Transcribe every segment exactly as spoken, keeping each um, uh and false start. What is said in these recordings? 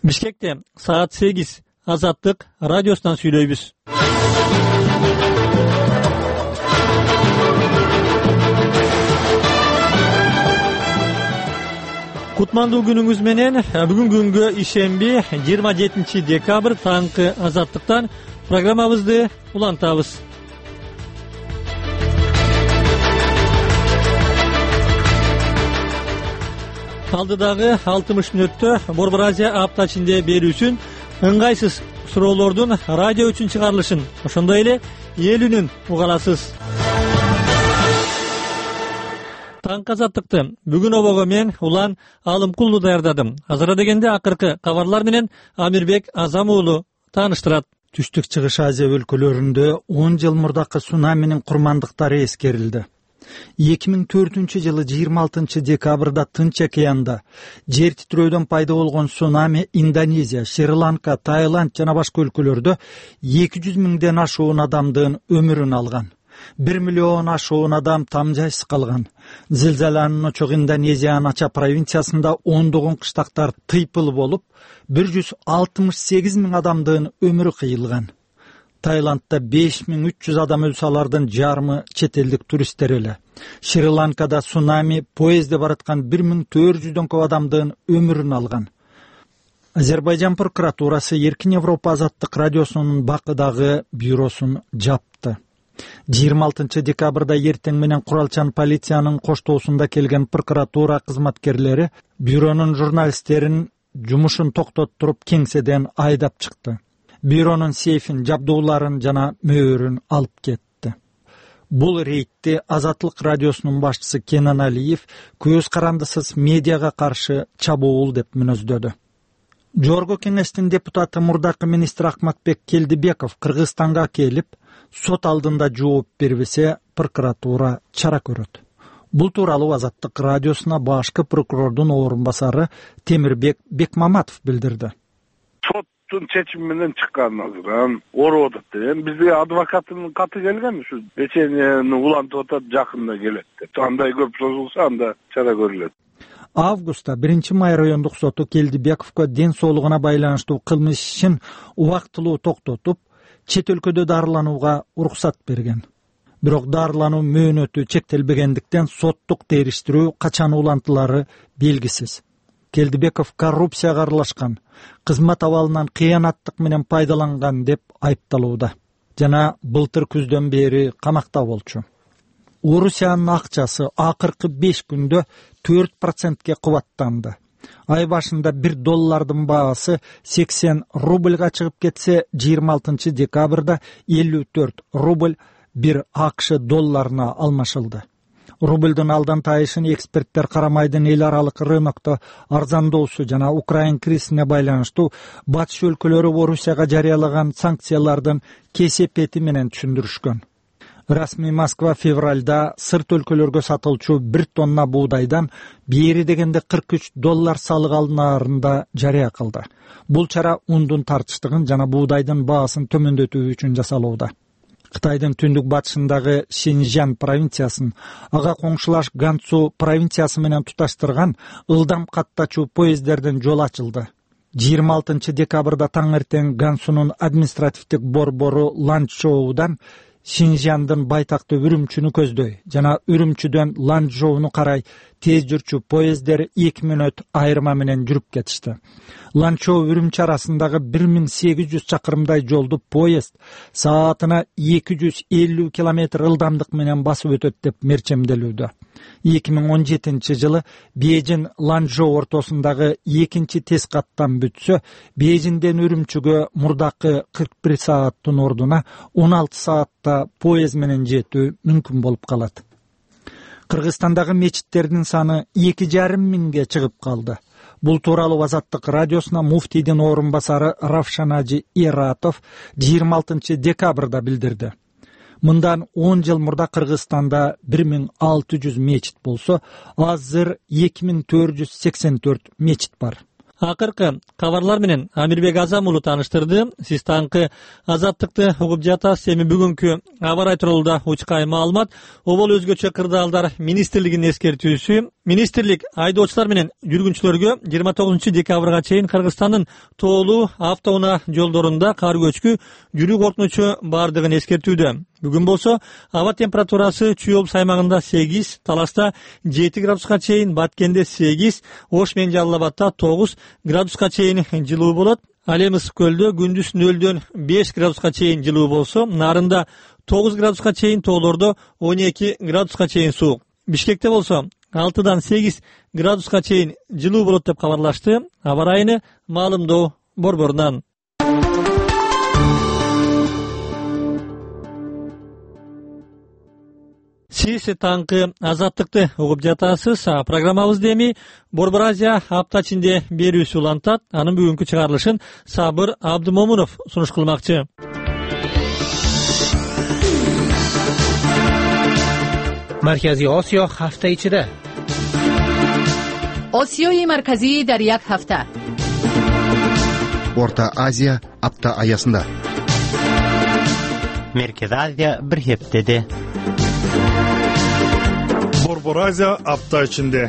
Бишкекте саат сегиз Азаттык радиосунан сүйлөйбүз. Кутмандуу күнүңүз менен. Бүгүн күнгө ишемби жыйырма жетинчи декабрь таңкы Азаттыктан программабызды улантабыз. Алдыдагы алтымыш мүнөттө Борбор Азия апта ичинде берүүсүн ыңгайсыз суроолордун радио үчүн чыгарылышын, ошондой эле эл үнүн угаласыз. Таңкы Азаттыкты бүгүн обого мен Улан Алымкулду даярдадым. Азыра дегенде акыркы кабарлар менен Амирбек Азам уулу тааныштырат. Түштүк Чыгыш Азия өлкөлөрүндө он жыл мурдакы цунаминин курмандыктары эскерилди. эки миң төртүнчү жылы жыйырма алтынчы декабрда Тынч океанда жер титирөөдөн пайда болгон цунами Индонезия, Шри-Ланка, Таиланд жана башка өлкөлөрдө эки жүз миңден ашуун адамдын өмүрүн алган. бир миллион ашуун адам там жайсыз калган. Зилзаланын очогу Индонезиянын Ача провинциясында ондогон кыштактар тыйпыл болуп, бир жүз алтымыш сегиз миң адамдын өмүрү кыйылган. Таиландда беш миң үч жүз адам өлсө, алардын жарымы чет элдик туристтер эле. Шри-Ланкада цунами поездде бараткан бир миң төрт жүздөн көп адамдын өмүрүн алган. Азербайжан прокуратурасы Эркин Европа Азаттык радиосунун Бакыдагы бюросун жапты. жыйырма алтынчы декабрда эртең менен куралчан полициянын коштоосунда келген прокуратура кызматкерлери бюронун журналисттерин жумушун токтоттуруп кеңседен айдап чыкты. Бюронун сейфин, жабдууларын жана мөөрүн алып кетти. Бул рейдти Азаттык радиосунун башчысы Кенан Алиев көз карандысыз медиага каршы чабуул деп мүнөздөдү. Жогорку кеңештин депутаты мурдакы министр Акматбек Келдибеков Кыргызстанга келип, сот алдында жооп бербесе, прокуратура чара көрөт. Бул тууралуу Азаттык радиосуна башкы прокурордун орун басары Темирбек Бекмаматов билдирди. Соттун чечими менен чыккан азыр ооруп атат деп. Бизге адвокаттын каты келген, ушу леченияны улантып атат, жакында келет деп. Андай көп созулса, анда чара көрүлөт. Августта биринчи май райондук соту Келдибековго ден соолугуна байланыштуу кылмыш ишин убактылуу токтотуп, чет өлкөдө дарыланууга уруксат берген. Бирок дарылануу мөөнөтү чектелбегендиктен соттук териштирүү качан улантылары белгисиз. Келдибеков коррупцияга аралашкан, кызмат абалынан кыянаттык менен пайдаланган деп айыпталууда жана былтыр күздөн бери камакта болчу. Орусиянын акчасы акыркы беш күндө төрт процентке кубаттанды. Ай башында бир доллардын баасы сексен рубльга чыгып кетсе, жыйырма алтынчы декабрда элүү төрт рубль бир АКШ долларына алмашылды. Рубльдун алдан тайышын эксперттер карамайдын эл аралык рынокто арзандоосу жана Украин кризисине байланыштуу батыш өлкөлөрү Орусияга жарыялаган санкциялардын кесепети менен түшүндүрүшкөн. Расмий Москва февралда сырт өлкөлөргө сатылчу бир тонна буудайдан бери дегенде кырк үч доллар салык алынаарын да жарыя кылды. Бул чара ундун тартыштыгын жана буудайдын баасын төмөндөтүү үчүн жасалууда. Кытайдын түндүк батышындагы Шинжан провинциясын ага коңшулаш Гансу провинциясы менен туташтырган ылдам каттачуу поезддердин жолу ачылды. жыйырма алтынчы декабрда таң эртең Гансунун административдик борбору Ланчжоудан Шинжандын байтакты Үрүмчүнү көздөй жана Үрүмчүдөн Ланчжоуну карай тез жүрчү поезддер эки мүнөт айырма менен жүрүп кетишти. Ланчжоу Үрүмчү арасындагы бир миң сегиз жүз чакырымдай жолду поезд саатына эки жүз элүү километр ылдамдык менен басып өтөт деп мерчемделүүдө. эки миң он жетинчи жылы Бейжин Ланчжоу ортосундагы экинчи тез каттан бүтсө, Бейжинден Үрүмчүгө мурдакы кырк бир сааттын ордуна он алты саатта поезд менен жетүү мүмкүн болуп калат. Кыргызстандагы мечиттердин саны эки жарым миңге чыгып калды. Бул тууралуу Азаттык радиосуна муфтийдин орун басары Равшан Ажи Иратов жыйырма алтынчы декабрда билдирди. Мындан он жыл мурда Кыргызстанда бир миң алты жүз мечит болсо, азыр эки миң төрт жүз сексен төрт мечит бар. Акыркы кабарлар менен Амирбек Азам уулу тааныштырды. Сиз таңкы Азаттыкты угуп жатасыз. Эми бүгүнкү абарай тууралуу учкай маалымат. Обол өзгөчө кырдаалдар министрлигинин эскертүүсү. Министрлик айдоочулар менен жүргүнчүлөргө жыйырма тогузунчу декабрга чейин Кыргызстандын тоолуу автоунаа жолдорунда кар көчкү жүрүү коркунучу бардыгын эскертүүдө. Бүгүн болсо аба температурасы Чүй облус аймагында сегиз, Таласта жети градуска чейин, Баткенде сегиз, Ош менен Жалал Абадта тогуз градуска чейин жылуу болот. Ал эми Ысык көлдө күндүз нөлдөн беш градуска чейин жылуу болсо, Нарында тогуз градуска чейин, тоолордо он эки градуска чейин суук. Бишкекте болсо алтыдан сегиз градуска чейин жылуу болот деп кабарлашты. Аба ырайыны маалымдоо борборунан. Сиз таңкы Азаттыкты угуп жатасыз. Программабызды эми Борбор Азия апта ичинде берүүсү улантат. Анын бүгүнкү чыгарылышын Сабыр Абдымомунов сунуш кылмакчы. Маркази Осиё ҳафта ичида. Осиёи марказӣ дар як ҳафта. Орта Азия апта аясында. Меркез Азия бир ҳептеде. Борбор Азия апта ичинде.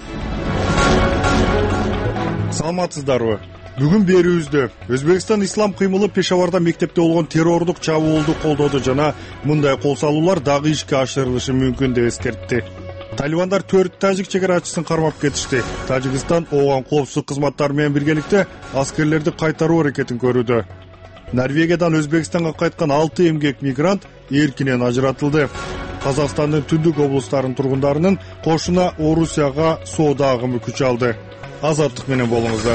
Саламатсыздарбы? Бүгүн берүүбүздө Өзбекстан ислам кыймылы Пешаварда мектепте болгон террордук чабуулду колдоду жана мындай кол салуулар дагы ишке ашырылышы мүмкүн деп эскертти. Талибандар төрт тажик чекарачысын кармап кетишти. Тажикстан ооган коопсуздук кызматтары менен биргеликте аскерлерди кайтаруу аракетин көрүүдө. Норвегиядан Өзбекстанга кайткан алты эмгек мигрант эркинен ажыратылды. Казакстандын түндүк облустарынын тургундарынын кошуна Орусияга соода агымы күч алды. Азаттык менен болуңуздар.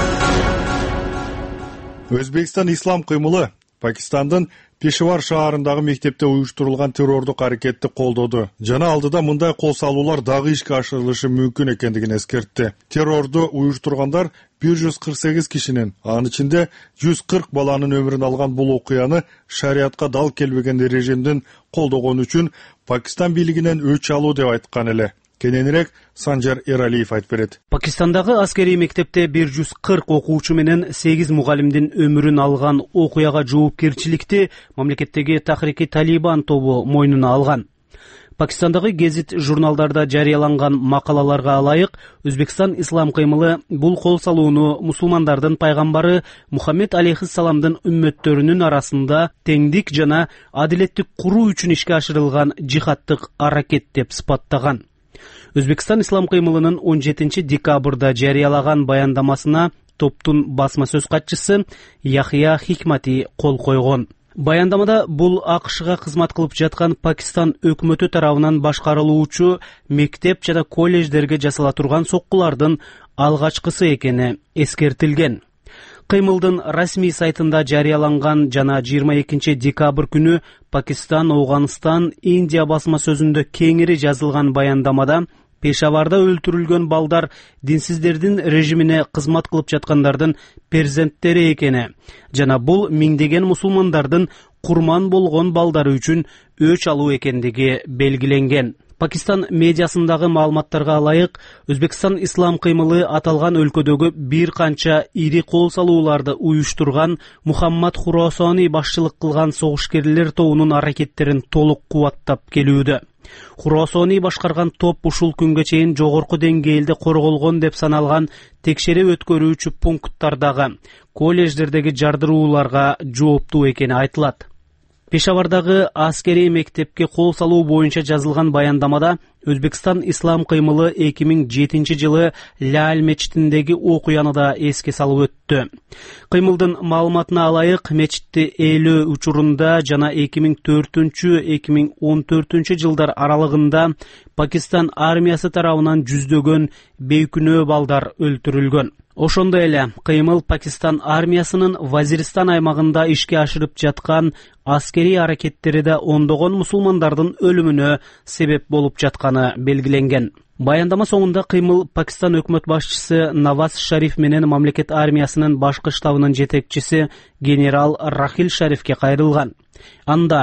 Өзбекстан ислам кыймылы Пакистандын Пешавар шаарындагы мектепте уюштурулган террордук аракетти колдоду жана алдыда мындай кол салуулар дагы ишке ашырылышы мүмкүн экендигин эскертти. Террорду уюштургандар бир жүз кырк сегиз кишинин, анын ичинде жүз кырк баланын өмүрүн алган бул окуяны шариятка дал келбеген режимдин колдогону үчүн Пакистан бийлигинен өч алуу деп айткан эле. Кененирээк Санжар Эралиев айтып берет. Пакистандагы аскерий мектепте бир жүз кырк окуучу менен сегиз мугалимдин өмүрүн алган окуяга жоопкерчиликти мамлекеттеги Тахрики Талибан тобу мойнуна алган. Пакистандагы гезит журналдарда жарыяланган макалаларга ылайык, Өзбекстан ислам кыймылы бул кол салууну мусулмандардын пайгамбары Мухаммед алейхиссаламдын үммөттөрүнүн арасында теңдик жана адилеттик куруу үчүн ишке ашырылган жихадтык аракет деп сыпаттаган. Өзбекстан ислам кыймылынын он жетинчи декабрда жарыялаган баяндамасына топтун басма сөз катчысы Яхья Хикмати кол койгон. Баяндамада бул АКШга кызмат кылып жаткан Пакистан өкмөтү тарабынан башкарылуучу мектеп жана колледждерге жасала турган соккулардын алгачкысы экени эскертилген. Кыймылдын расмий сайтында жарыяланган жана жыйырма экинчи декабрь күнү Пакистан, Ауганстан, Индия басма сөзүндө кеңири жазылган баяндамада Пешаварда өлтүрүлгөн балдар динсиздердин режимине кызмат кылып жаткандардын перзенттери экени жана бул миңдеген мусулмандардын курман болгон балдары үчүн өч алуу экендиги белгиленген. Пакистан медиасындагы маалыматтарга ылайык, Өзбекстан ислам кыймылы аталган өлкөдөгү бир канча ири кол салууларды уюштурган Мухаммад Хуросони башчылык кылган согушкерлер тобунун аракеттерин толук кубаттап келүүдө. Хуросони башкарган топ ушул күнгө чейин жогорку деңгээлде корголгон деп саналган текшерип өткөрүүчү пункттардагы колледждердеги жардырууларга жооптуу экени айтылат. Пешавардагы аскерий мектепке кол салуу боюнча жазылган баяндамада Өзбекстан ислам кыймылы эки миң жетинчи жылы Ляль мечитиндеги окуяны да эске салып өттү. Кыймылдын маалыматына ылайык, мечитти ээлөө учурунда жана эки миң төртүнчү — эки миң он төртүнчү жылдар аралыгында Пакистан армиясы тарабынан жүздөгөн бейкүнөө балдар өлтүрүлгөн. Ошондой эле кыймыл Пакистан армиясынын Вазиристан аймагында ишке ашырып жаткан аскерий аракеттери да ондогон мусулмандардын өлүмүнө себеп болуп жатканы белгиленген. Баяндама соңунда кыймыл Пакистан өкмөт башчысы Наваз Шариф менен мамлекет армиясынын башкы штабынын жетекчиси генерал Рахил Шарифке кайрылган. Анда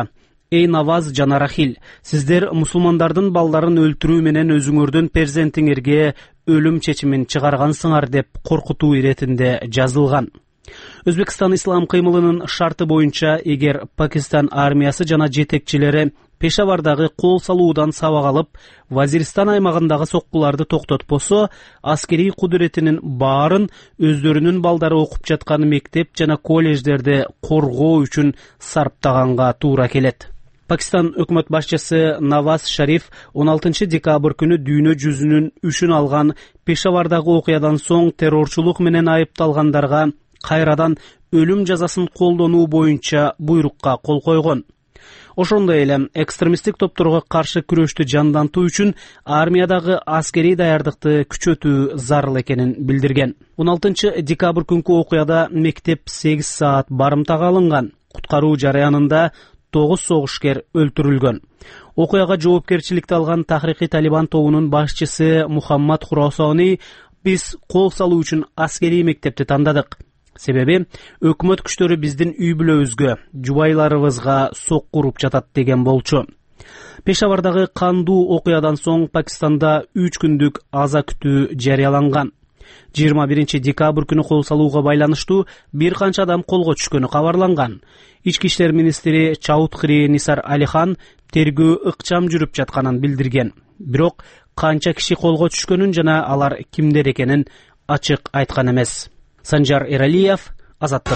Эй Наваз жана Рахил, сиздер мусулмандардын балдарын өлтүрүү менен өзүңөрдүн перзентиңерге өлүм чечимин чыгаргансыңар деп коркутуу иретинде жазылган. Өзбекстан ислам кыймылынын шарты боюнча, эгер Пакистан армиясы жана жетекчилери Пешавардагы кол салуудан сабак алып, Вазиристан аймагындагы соккуларды токтотпосо, аскерий кудуретинин баарын өздөрүнүн балдары окуп жаткан мектеп жана колледждерди коргоо үчүн сарптаганга туура келет. Пакистан өкмөт башчысы Наваз Шариф он алтынчы декабрь күнү дүйнө жүзүнүн үшүн алган Пешавардагы окуядан соң террорчулук менен айыпталгандарга кайрадан өлүм жазасын колдонуу боюнча буйрукка кол койгон. Ошондой эле экстремисттик топторго каршы күрөштү жандантуу үчүн армиядагы аскерий даярдыкты күчөтүү зарыл экенин билдирген. он алтынчы декабрь күнкү окуяда мектеп сегиз саат барымтага алынган. Куткаруу жараянында тогуз согушкер өлтүрүлгөн. Окуяга жоопкерчиликти алган Тахрики Талибан тобунун башчысы Мухаммад Хурасони: биз кол салуу үчүн аскерий мектепти тандадык. Себеби өкмөт күчтөрү биздин үй бүлөбүзгө, жубайларыбызга сокку уруп жатат деген болчу. Пешавардагы кандуу окуядан соң Пакистанда үч күндүк аза күтүү жарыяланган. жыйырма биринчи декабрь күнү кол салууга байланыштуу бир канча адам колго түшкөнү кабарланган. Ички иштер министри Чаудхри Нисар Алихан тергөө ыкчам жүрүп жатканын билдирген. Бирок канча киши колго түшкөнүн жана алар кимдер экенин ачык айткан эмес. Санжар Эралиев, Азаттык.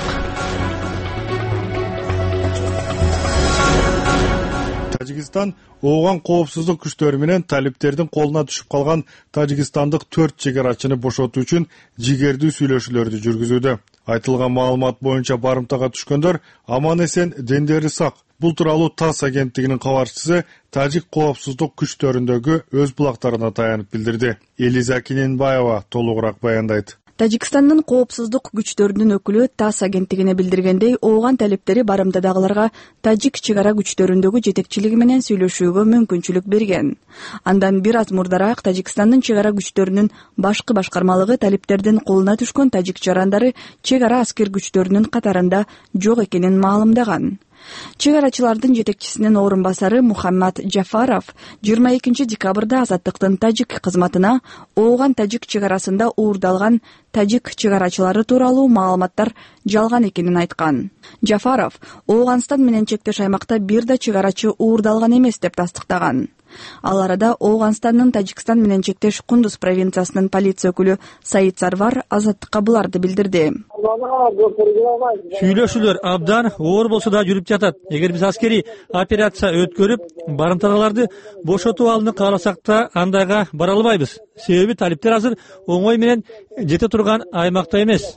Тажикстан ооган коопсуздук күчтөрү менен талиптердин колуна түшүп калган тажикстандык төрт чегарачыны бошотуу үчүн жигердүү сүйлөшүүлөрдү жүргүзүүдө. Айтылган маалымат боюнча барымтага түшкөндөр аман эсен, дендери сак. Бул тууралуу ТАСС агенттигинин кабарчысы тажик коопсуздук күчтөрүндөгү өз булактарына таянып билдирди. Элиза Киненбаева толугураак баяндайт. Тажикстандын коопсуздук күчтөрүнүн өкүлү ТАСС агенттигине билдиргендей, ооган талиптери барымтадагыларга тажик чегара күчтөрүндөгү жетекчилиги менен сүйлөшүүгө мүмкүнчүлүк берген. Андан бир аз мурдараак Тажикстандын чегара күчтөрүнүн башкы башкармалыгы талиптердин колуна түшкөн тажик жарандары чегара аскер күчтөрүнүн катарында жок экенин маалымдаган. Чегарачылардын жетекчисинин орун басары Мухаммад Джафаров жыйырма экинчи декабрда Азаттыктын тажик кызматына ооган тажик чегарасында уурдалган тажик чегарачылары тууралуу маалыматтар жалган экенин айткан. Джафаров Ооганстан менен чектеш аймакта бир да чегарачы уурдалган эмес деп тастыктаган. Ал арада Ооганстандын Тажикстан менен чектеш Кундуз провинциясынын полиция өкүлү Саид Сарвар Азаттыкка буларды билдирди. Сүйлөшүүлөр абдан оор болсо да жүрүп жатат. Эгер биз аскерий операция өткөрүп, барымтадагыларды бошотуу алууну кааласак да андайга бара албайбыз. Себеби талиптер азыр оңой менен жете турган аймакта эмес,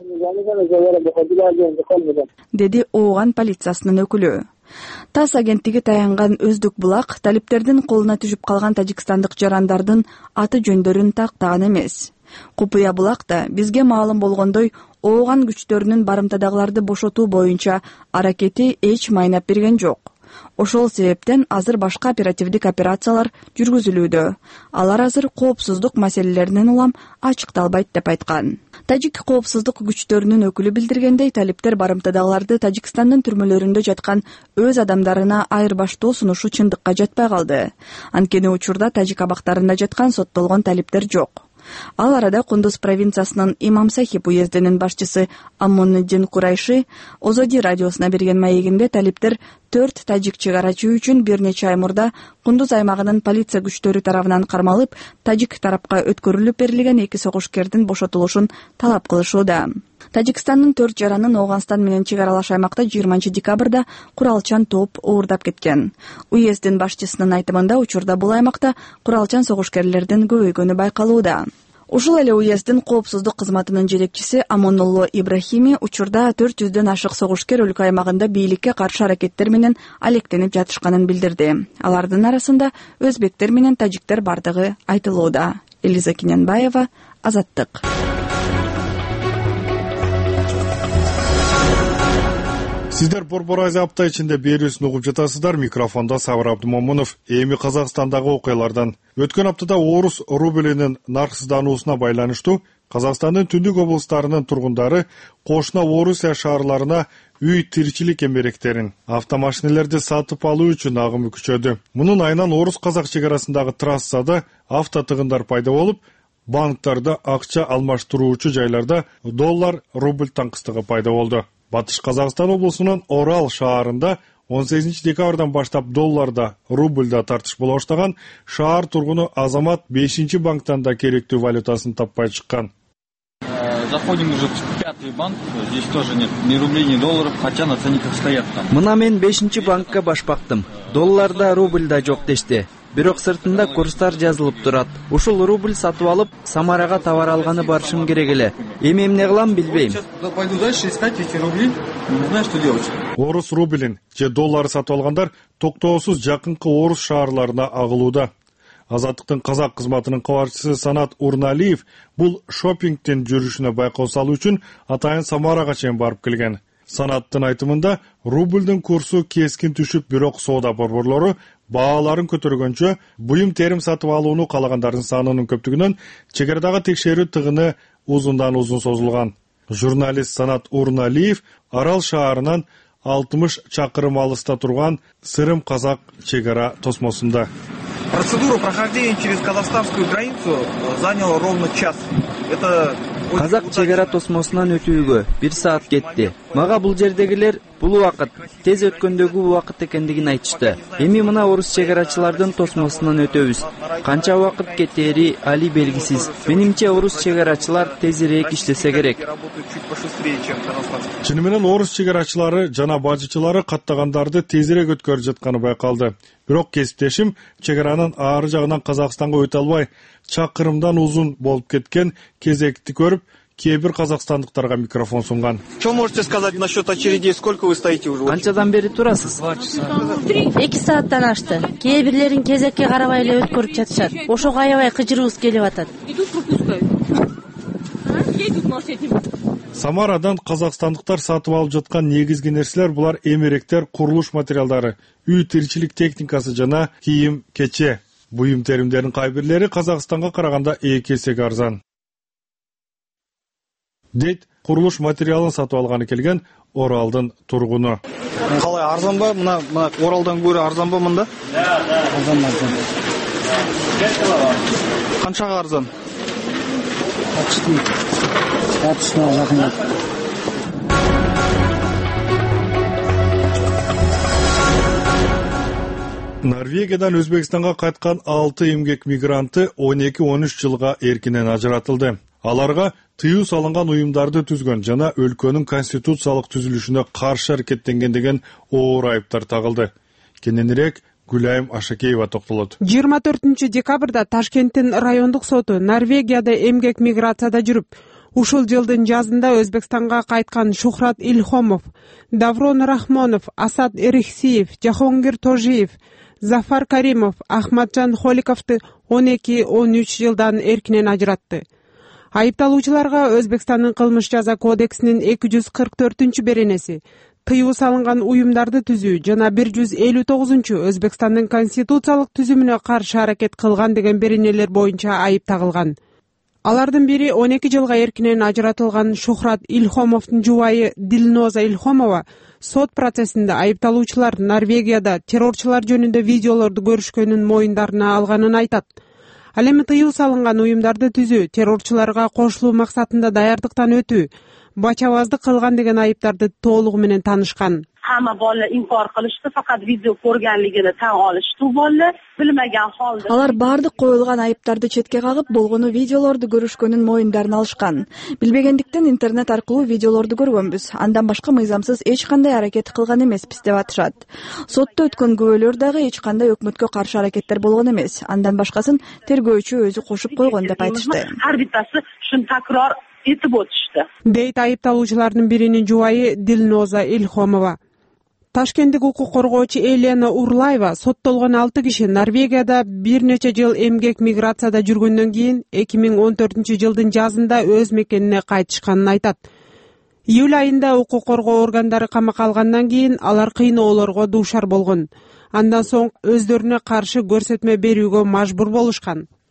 деди Ооган полициясынын өкүлү. ТАСС агенттиги таянган өздүк булак талиптердин колуна түшүп калган тажикстандык жарандардын аты жөндөрүн тактаган эмес. Купуя булакта бизге маалым болгондой, ооган күчтөрүнүн барымтадагыларды бошотуу боюнча аракети эч майнап берген жок. Ошол себептен азыр башка оперативдик операциялар жүргүзүлүүдө. Алар азыр коопсуздук маселелеринен улам ачыкталбайт деп айткан. Тажик коопсуздук күчтөрүнүн өкүлү билдиргендей, талиптер барымтадагыларды Тажикстандын түрмөлөрүндө жаткан өз адамдарына айырбаштоо сунушу чындыкка жатпай калды. Анткени учурда тажик абактарында жаткан соттолгон талиптер жок. Ал арада Кундуз провинциясынын Имам Сахиб уездинин башчысы Аммондин Курайши Озоди радиосуна берген маегинде талиптер төрт тажик чегарачы үчүн бир нече ай мурда Кундуз аймагынын полиция күчтөрү тарабынан кармалып, тажик тарапка өткөрүлүп берилген эки согушкердин бошотулушун талап кылышууда. Тажикстандын төрт жаранын Ооганстан менен чегаралаш аймакта жыйырманчы декабрда куралчан топ уурдап кеткен. Уездин башчысынын айтымында учурда бул аймакта куралчан согушкерлердин көбөйгөнү байкалууда. Ушул эле уездин коопсуздук кызматынын жетекчиси Амонулло Ибрахими учурда төрт жүздөн ашык согушкер өлкө аймагында бийликке каршы аракеттер менен алектенип жатышканын билдирди. Алардын арасында өзбектер менен тажиктер бардыгы айтылууда. Элиза Киненбаева, Азаттык. Сиздер Борбор Азия апта ичинде берүүсүн угуп жатасыздар. Микрофондо Сабыр Абдумомунов. Эми Казакстандагы окуялардан. Өткөн аптада орус рублинин нарксыздануусуна байланыштуу Казакстандын түндүк облустарынын тургундары кошуна Орусия шаарларына үй тиричилик эмеректерин, автомашинелерди сатып алуу үчүн агымы күчөдү. Мунун айынан орус казак чек арасындагы трассада автотыгындар пайда болуп, банктарда акча алмаштыруучу жайларда доллар рубль таңкыстыгы пайда болду. Батыш Казакстан облусунун Орал шаарында он сегизинчи декабрдан баштап долларда, рубльда тартыш боло баштаган. Шаар тургуну Азамат бешинчи банктан да керектүү валютасын таппай чыккан. Заходим уже в пятый банк, здесь тоже нет ни рублей, ни долларов, хотя на ценниках стоят там. Мына мен бешинчи банкка баш бактым. Долларда, рубльда жок дешти. Бирок сыртында курстар жазылып турат. Ушул рубль сатып алып, Самарага товар алганы барышым керек эле. Эми эмне кылам билбейм. Пойду дальше искать эти рубли, не знаю, что делать. Орус рублин же доллары сатып алгандар токтоосуз жакынкы орус шаарларына агылууда. Азаттыктын казак кызматынын кабарчысы Санат Урналиев бул шоппингдин жүрүшүнө байкоо салуу үчүн атайын Самарага чейин барып келген. Санаттын айтымында рубльдин курсу кескин түшүп, бирок соода борборлору бааларын көтөргөнчө буюм терим сатып алууну каалагандардын санынын көптүгүнөн чек арадагы текшерүү тыгыны узундан узун созулган. Журналист Санат Урналиев Арал шаарынан алтымыш чакырым алыста турган Сырым казак чек ара тосмосунда. Процедура прохождения через казахстанскую границу заняла ровно час. Это Казак чек ара тосмосунан өтүүгө бир саат кетти. Мага бул жердегилер бул убакыт тез өткөндөгү убакыт экендигин айтышты. Эми мына орус чек арачылардын тосмосунан өтөбүз. Канча убакыт кетери али белгисиз. Менимче орус чек арачылар тезирээк иштесе керек. Чыны менен орус чек арачылары жана бажычылары каттагандарды тезирээк өткөрүп жатканы байкалды. Бирок кесиптешим чек аранын ары жагынан Казакстанга өтө албай, чакырымдан узун болуп кеткен кезекти көрүп, кээ бир казакстандыктарга микрофон сунган. Что можете сказать насчет очередей? Сколько вы стоите уже? Канчадан бери турасыз? эки сааттан ашты. Кээ бирлерин кезекке карабай эле өткөрүп жатышат. Ошого аябай кыжырыбыз келип атат. Самарадан казакстандыктар сатып алып жаткан негизги нерселер булар эмеректер, курулуш материалдары, үй тиричилик техникасы жана кийим кече. Буюм теримдердин кай бирлери Казакстанга караганда эки эсеге арзан. Дейт курулуш материалын сатып алганы келген Оралдын тургуну. Калай арзан ба? Мына мына Оралдан көрө арзан ба мында? Арзан арзан. Канчага арзан? Атышына жакын. Норвегиядан Өзбекстанга кайткан алты эмгек мигранты он эки он үч жылга эркинен ажыратылды. Аларга тыюу салынган уюмдарды түзгөн жана өлкөнүн конституциялык түзүлүшүнө каршы аракеттенген деген оор айыптар тагылды. Кененирээк Гүлайым Ашакеева токтолот. жыйырма төртүнчү декабрда Ташкенттин райондук соту Норвегияда эмгек миграцияда жүрүп, ушул жылдын жазында Өзбекстанга кайткан Шухрат Илхомов, Даврон Рахмонов, Асад Эрихсиев, Жахонгир Тожиев, Зафар Каримов, Ахматжан Холиковду он эки он үч жылдан эркинен ажыратты. Айыпталуучуларга Өзбекстандын кылмыш жаза кодексинин эки жүз кырк төртүнчү беренеси, тыюу салынган уюмдарды түзүү жана бир жүз элүү тогузунчу Өзбекстандын конституциялык түзүмүнө каршы аракет кылган деген беренелер боюнча айып тагылган. Алардын бири он эки жылга эркинен ажыратылган Шухрат Илхомовдун жубайы Дилноза Илхомова сот процессинде айыпталуучулар Норвегияда террорчулар жөнүндө видеолорду көрүшкөнүн моюндарына алганын айтат. Ал эми тыюу салынган уюмдарды түзүү, террорчуларга кошулуу максатында даярдыктан өтүү, бачабаздык кылган деген айыптарды толугу менен таанышкан. Hamma bolalar inkor qilishdi, faqat video ko'rganligini tan olishdi bolalar, bilmagan holda. Алар бардык коюлган айыптарды четке кагып, болгону видеолорду көрүшкөнүн моюндарын алышкан. Билбегендиктен интернет аркылуу видеолорду көргөнбүз. Андан башка мыйзамсыз эч кандай аракет кылган эмеспиз деп атышат. Сотто өткөн күбөлөр дагы эч кандай өкмөткө каршы аракеттер болгон эмес. Андан башкасын тергөөчү өзү кошуп койгон деп айтышты. Ар биттasi shuni takror etib o'tishdi. Дейт айыпталуучулардын биринин жубайы Дилноза Илхомова. Ташкенттик укук коргоочу Елена Урлаева соттолгон алты киши Норвегияда бир нече жыл эмгек миграцияда жүргөндөн кийин эки миң он төртүнчү жылдын жазында өз мекенине кайтышканын айтат. Июль айында укук коргоо органдары камакка алгандан кийин алар кыйноолорго дуушар болгон. Андан соң өздөрүнө каршы көрсөтмө берүүгө мажбур болушкан.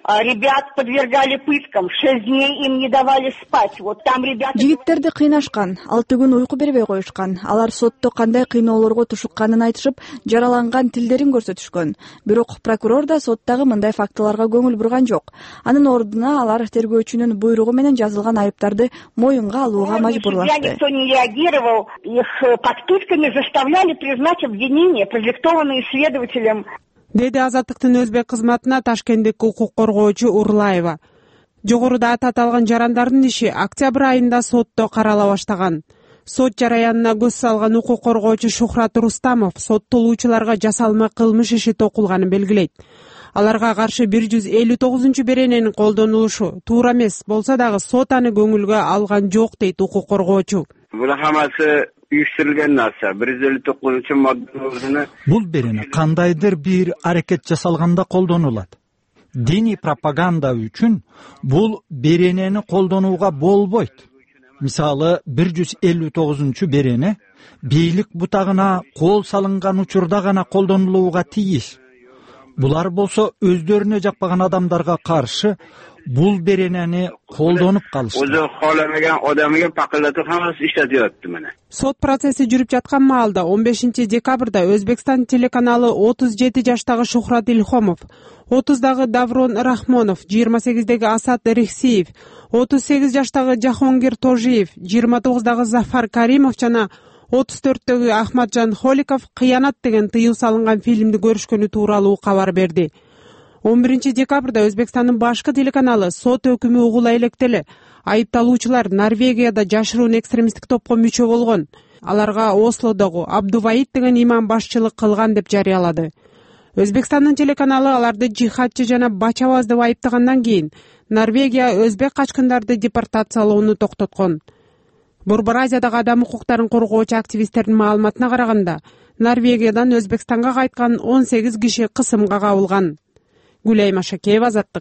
Ребят подвергали пыткам, шесть дней им не давали спать. Вот там ребята... Жигиттерди кыйнашкан, алты күн уйку бербей коюшкан. Алар сотто кандай кыйноолорго тушукканын айтышып, жараланган тилдерин көрсөтүшкөн. Бирок прокурор да соттагы мындай фактыларга көңүл бурган жок. Анын ордуна алар тергөөчүнүн буйругу менен жазылган айыптарды моюнга алууга мажбурлашты. Никто не реагировал, их под пытками заставляли признать обвинения, продиктованные следователем. Деди Азаттыктын өзбек кызматына Ташкенттик укук коргоочу Урлаева. Жогоруда аты аталган жарандардын иши октябрь айында сотто карала баштаган. Сот жараянына көз салган укук коргоочу Шухрат Рустамов соттолуучуларга жасалма кылмыш иши токулганын белгилейт. Аларга каршы бир жүз элүү тогузунчу берененин колдонулушу туура эмес болсо дагы сот аны көңүлгө алган жок дейт укук коргоочу. Бул хамасы үйүштүрүлгөн нарса бир жүз элүү тогузунчу модданы. Бул берене кандайдыр бир аракет жасалганда колдонулат. Диний пропаганда үчүн бул беренени колдонууга болбойт. Мисалы бир жүз элүү тогузунчу берене бийлик бутагына кол салынган учурда гана колдонулууга тийиш. Булар болсо өздөрүнө жакпаган адамдарга каршы бул беренени колдонуп калышты. Өзү кааламаган адамга пакылдатып хаммасы иштетип мына. Сот процесси жүрүп жаткан маалда он бешинчи декабрда Өзбекстан телеканалы отуз жети жаштагы Шухрат Илхомов, отуздагы Даврон Рахмонов, жыйырма сегиздеги Асат Рихсиев, отуз сегиз жаштагы Жахонгир Тожиев, жыйырма тогуздагы Зафар Каримов жана отуз төрттөгү Ахматжан Холиков «Кыянат» деген тыюу салынган фильмди көрүшкөнү тууралуу кабар берди. он биринчи декабрда Өзбекстандын башкы телеканалы сот өкүмү угула электеле. Айыпталуучулар Норвегияда жашыруун экстремисттик топко мүчө болгон. Аларга Ослодогу Абдуваид деген имам башчылык кылган деп жарыялады. Өзбекстандын телеканалы аларды жихадчы жана бачабаз деп айыптагандан кийин Норвегия өзбек качкындарды депортациялоону токтоткон. Борбор Азиядагы адам укуктарын коргоочу активисттердин маалыматына караганда, Норвегиядан Өзбекстанга кайткан он сегиз киши кысымга кабылган. Гүлай Машакеева, Азаттык.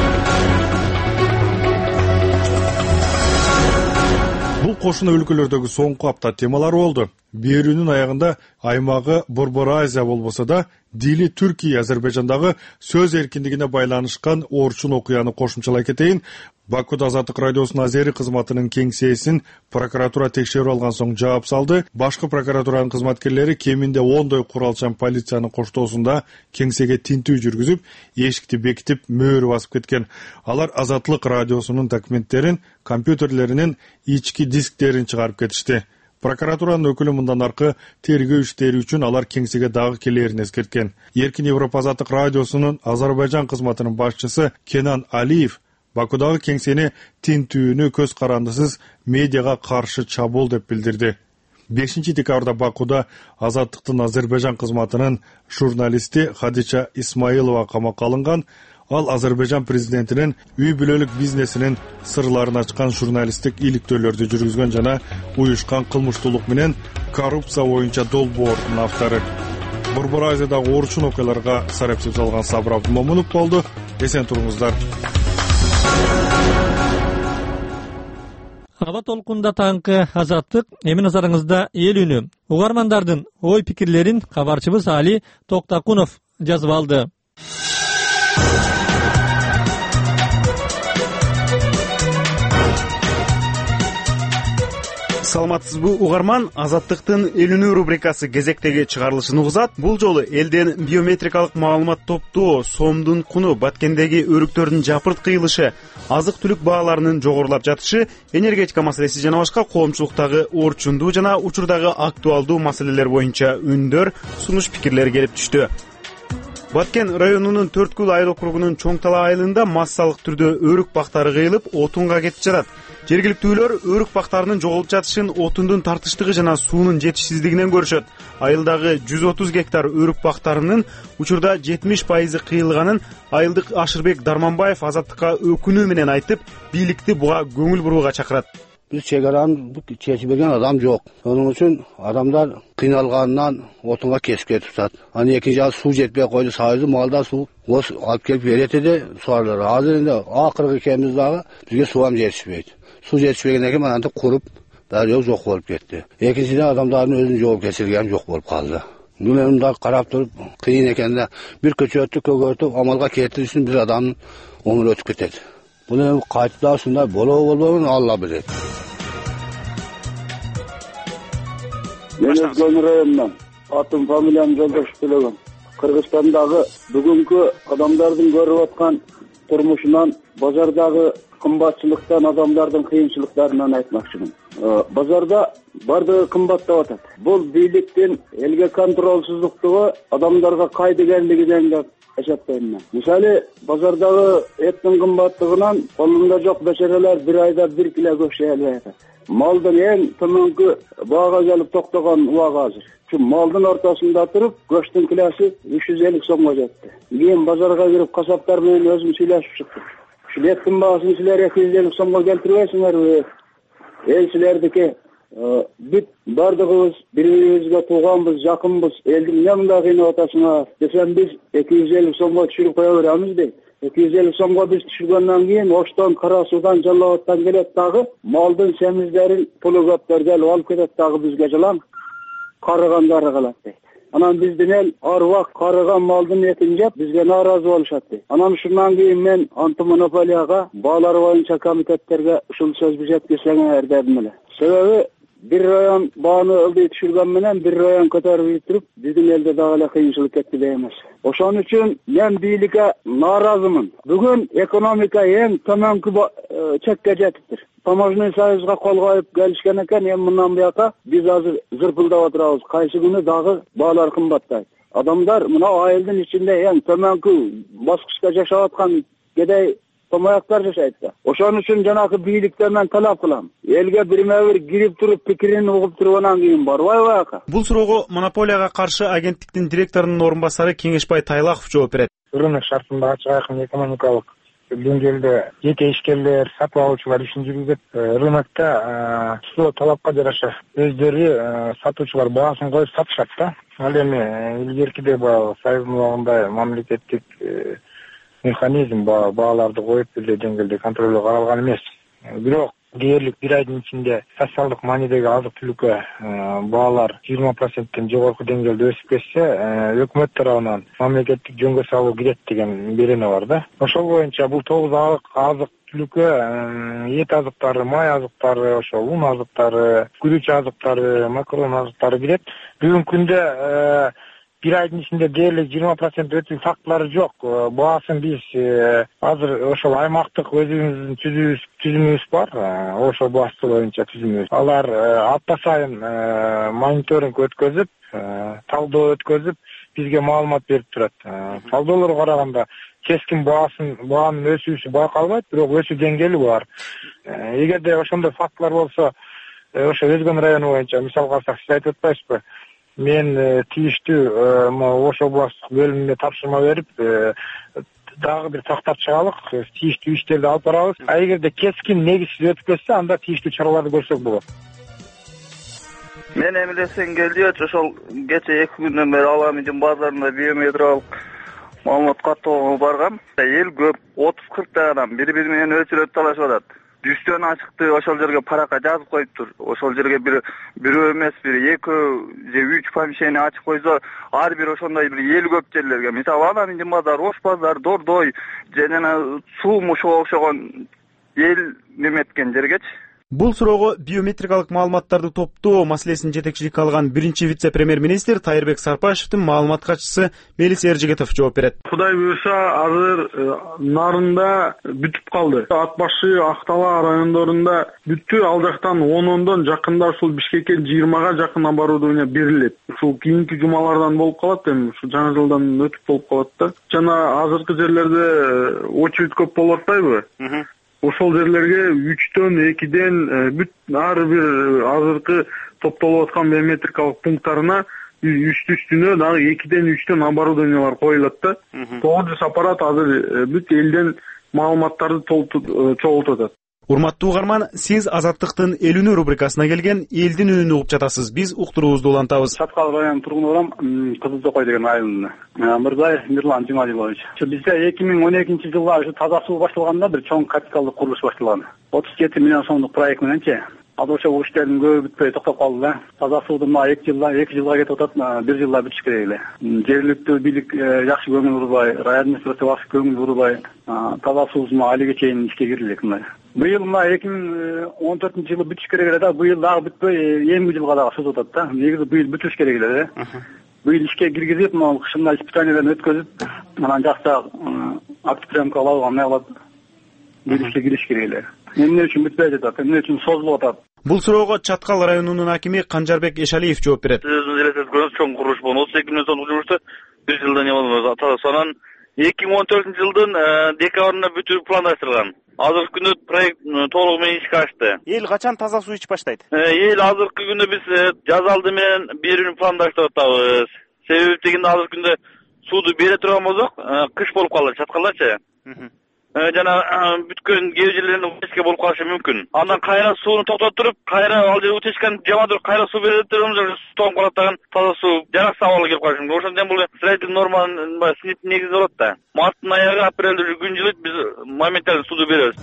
Бул кошуна өлкөлөрдөгү соңку апта темалары болду. Берүүнүн аягында аймагы Борбор Азия болбосо да, дили Түркия, Азербайжандагы сөз эркиндигине байланышкан орчун окуяны кошумчалай кетейин. Бакуда Азаттык радиосунун азери кызматынын кеңсесин прокуратура текшерип алган соң жаап салды. Башкы прокуратуранын кызматкерлери кеминде ондой куралчан полициянын коштоосунда кеңсеге тинтүү жүргүзүп, эшикти бекитип, мөөр басып кеткен. Алар Азаттык радиосунун документтерин, компьютерлеринин ички дисктерин чыгарып кетишти. Прокуратуранын өкүлү мындан аркы тергөө иштери үчүн алар кеңсеге дагы келерин эскерткен. Эркин Европа Азаттык радиосунун Азербайжан кызматынын башчысы Кенан Алиев Бакудагы кеңсени тинтүүнү көз карандысыз медиага каршы чабуул деп билдирди. бешинчи декабрда Бакуда Азаттыктын Азербайжан кызматынын журналисти Хадича Исмаилова камакка алынган. Ал Азербайжан президентинин үй бүлөлүк бизнесинин сырларын ачкан журналисттик иликтөөлөрдү жүргүзгөн жана уюшкан кылмыштуулук менен коррупция боюнча долбоордун автору. Борбор Азиядагы орчун окуяларга сарапчы салган Сабыр Абдумомунов болду. Эсен туруңуздар. Аба толкунда таңкы Азаттык эми назарыңызда эл үнү. Угармандардын ой пикирлерин кабарчыбыз Али Токтакунов жазып алды. Саламатсызбы угарман, Азаттыктын эл үнү рубрикасы кезектеги чыгарылышын угузат. Бул жолу элден биометрикалык маалымат топтоо, сомдун куну, Баткендеги өрүктөрдүн жапырт кыйылышы, азык-түлүк бааларынын жогорулап жатышы, энергетика маселеси жана башка коомчулуктагы орчундуу жана учурдагы актуалдуу маселелер боюнча үндөр, сунуш пикирлер келип түштү. Баткен районунун Төрткүл айыл округунун Чоң Тала айылында массалык түрдө өрүк бактары кыйылып, отунга кетип жатат. Жергиликтүүлөр өрүк бактарынын жоголуп жатышын отундун тартыштыгы жана суунун жетишсиздигинен көрүшөт. Айылдагы жүз отуз гектар өрүк бактарынын учурда жетимиш пайызы кыйылганын айылдык Ашырбек Дарманбаев Азаттыкка өкүнүү менен айтып, бийликти буга көңүл бурууга чакырат. Biz çegaranı çeşip bergen adam yok. Onun için adamlar kıyналганdan otunga kesip ketip sat. Hani ikinci az su jetpey koydu sayızı malda su os alıp kelip vereti de suarlar. Hazır indi akırgı kemiz dağı bizge suam jetişpeydi. Su jetişpeyden keyin mana kurup daryo yok bolup ketdi. İkinciden adamların özünü жооп kesirgen yok bolup kaldı. Gülemde karap durup kıyın ekende bir köçöttü kögörtüp amalga kettiği için bir adamın оңун өтүп кетет. Бул эми кайтып ушундай болобу болбойбу Алла билет. Мен Өзгөн районунан атым фамилиям Жолдошов Төлөгөн. Кыргызстандагы бүгүнкү адамдардын көрүп аткан турмушунан, базардагы кымбатчылыктан, адамдардын кыйынчылыктарынан айтмакчымын. Базарда бардыгы кымбаттап атат. Бул бийликтин элге контролсуздуктугу адамдарга кай дегенлигинен деп эсептейм мен. Мисалы, базардагы эттин кымбаттыгынан колунда жок бешерелер бир айда бир кило көк жей албай атат. Малдын эң төмөнкү баага келип токтогон убагы азыр. Чүн малдын ортосунда туруп, көчтүн килосы үч жүз элүү сомго жетти. Кийин базарга кирип касаптар менен өзүм сүйлөшүп чыктым. Ушул эттин баасын силер эки жүз элүү сомго келтирбейсиңерби? Эл силердики бүт бардыгыбыз бири-бирибизге тууганбыз, жакынбыз. Элди эмне мындай кыйнап атасыңар десем, биз эки жүз элүү сомго түшүрүп кое беребиз дейт. эки жүз элүү сомго биз түшүргөндөн кийин Оштон, Кара Суудан, Жалал Абадтан келет дагы малдын семиздерин пулу көптөр келип алып кетет дагы бизге жылам. Карыгандары калат дейт. Анан биздин эл ар убак карыган малдын этин жеп, бизге нааразы болушат дейт. Анан ушундан кийин мен антимонополияга, баалар боюнча комитеттерге ушул сөздү жеткирсеңер дедим эле. Себеби бир район бааны ылдый түшүргөн менен бир район көтөрүп туруп, биздин элде дагы эле кыйынчылык кетти деп эмес. Ошон үчүн мен бийликке нааразымын. Бүгүн экономика эң төмөнкү чекке жетиптир. Таможный союзга кол коюп келишкен экен, эми мындан буяка биз азыр зырпылдап отурабыз. Кайсы күнү дагы баалар кымбаттайт. Адамдар мына айылдын ичинде эң төмөнкү баскычта жашап аткан кедей томояктар жашайт да. Ошон үчүн жанагы бийликтен мен талап кылам. Элге бирме-бир кирип туруп пикирин угуп тургандан кийин барбайбы ака? Бул суроого монополияга каршы агенттиктин директорунун орун басары Кеңешбай Тайлаков жооп берет. Рынок шартында ачык айкын экономикалык деңгээлде жеке ишкерлер, сатып алуучулар ишин жүргүзөт. Рынокто ушул талапка жараша өздөрү сатуучулар баасын коюп сатышат да. Ал эми илгеркиде баа союздун убагында мамлекеттик механизм бааларды коюп эле деңгээлде контролдо каралган эмес. Бирок дээрлик бир айдын ичинде социалдык маанидеги азык түлүккө баалар жыйырма проценттен жогорку деңгээлде өсүп кетсе, өкмөт тарабынан мамлекеттик жөнгө салуу кирет деген берене бар да. Ошол боюнча бул тогуз азык түлүккө эт азыктары, май азыктары, ошол ун азыктары, күрүч азыктары, макарон азыктары кирет. Бүгүнкү күндө бир айдын ичинде дээрлик жыйырма процент өтүү фактылары жок. Баасын биз азыр ошол аймактык өзүбүздүн түзүмүбүз бар. Ошол баасы боюнча түзүмүбүз. Алар апта сайын мониторинг өткөзүп, талдоо өткөзүп, бизге маалымат берип турат. Талдоолорго караганда кескин баасын, баанын өсүүсү байкалбайт, бирок өсүү деңгээли бар. Эгерде ошондой фактылар болсо, ошо Өзгөн району боюнча мисалга алсак, сиз айтып атпайсызбы? Мен тийиштүү ошол областтык бөлүмүнө тапшырма берип, дагы бир токтоп чыгалык, тийиштүү иштерди алып барабыз. А эгерде кескин негизсиз өтүп кетсе, анда тийиштүү чараларды көрсөк болот. Мен эмилесен келдич, ошол кече эки күндөн бери Аламидин базарында биометриялык маалымат каттоого баргам. Эл көп, отуз кырктай адам бири-бири менен өчүрөп талашып атат. Дүстөн ачыкты ошол жерге паракка жазып коюптур. Ошол жерге бир бирөө эмес, бир экөө же үч помещение ачып койсо, ар бир ошондой бир эл көп жерлерге, мисалы Аламидин базар, Ош базар, Дордой, жана суу мушуга окшогон эл неметкен жергечи. Бул суроого биометрикалык маалыматтарды топтоо маселесин жетекчиликке алган биринчи вице-премьер-министр Тайырбек Сарпашевдин маалымат катчысы Мелис Эржигетов жооп берет. Кудай буюрса, азыр нарында бүтүп калды. Ат башы, Актала райондорунда бүттү. Ал жактан онондон жакында ушул Бишкекке жыйырмага жакын оборудование берилет. Ушул кийинки жумалардан болуп калат, эми ушул жаңы жылдан өтүп болуп калат да. Жана азыркы жерлерде очередь көп болуп атпайбы? Ошол жерлерге үчтөн, экиден бүт ар бир азыркы топтолуп аткан биометрикалык пункттарына үстү-үстүнө дагы экиден, үчтөн оборудованиялар коюлат да. тогуз жүз аппарат азыр бүт элден маалыматтарды чогултуп атат. Урматтуу угарман, сиз Азаттыктын эл үнү рубрикасына келген элдин үнүн угуп жатасыз. Биз уктуруубузду улантабыз. Шаткал районунун тургуну барам, Кызыл Жокой деген айылында. Мырзаев Мирлан Жумалилович. Бизде эки миң он экинчи жылы ушу таза суу башталганда бир чоң капиталдык курулуш башталган. отуз жети миллион сомдук проект мененчи. азыр ошо иштердин көбү бүтпөй токтоп калды да. Таза сууду мына эки жылда эки жылга кетип атат, бир жылда бүтүш керек эле. Жергиликтүү бийлик жакшы көңүл бурбай, район администрация жакшы көңүл бурбай, таза суубуз мына алиге чейин ишке кирип элек мына. Быйыл мына эки миң он төртүнчү жылы бүтүш керек эле да, быйыл дагы бүтпөй, эмки жылга дагы созуп атат да. Негизи быйыл бүтүш керек эле да. Быйыл ишке киргизип, мына кышында испытанияларын өткөзүп, анан жакшы актив приемка алып, андай кылып быйыл ишке кириш керек эле. Эмне үчүн бүтпөй жатат, эмне үчүн созулуп атат? Бул суроого Чаткал районунун акими Канжарбек Эшалиев жооп берет. Өзүңүз элестеткөнүз чоң курулуш болгон, отуз эки миңден сом курулушту бир жылда не болду. Сонан эки миң он төртүнчү жылдын декабрында бүтүп пландаштырылган. Азыркы күндө проект толугу менен ишке ашты. Эл качан таза суу ичип баштайт? Эл азыркы күндө биз жаз алды менен берүүнү пландаштырып атабыз. Себеби дегенде азыркы күндө сууду бере турган болсок, кыш болуп калды Чаткалдачы. Жана бүткөн кээ бир жерлеринде утечка болуп калышы мүмкүн. Андан кайра сууну токтотуп, кайра ал жер утечканы жама туруп, кайра суу берип турганымыз тоң калат даган таза суу жараксыз абалга келип калышы мүмкүн. Ошондон бул строительный норманын синип негизи болот да. Марттын аягы, апрелде уже күн жылыйт, биз моментально сууду беребиз.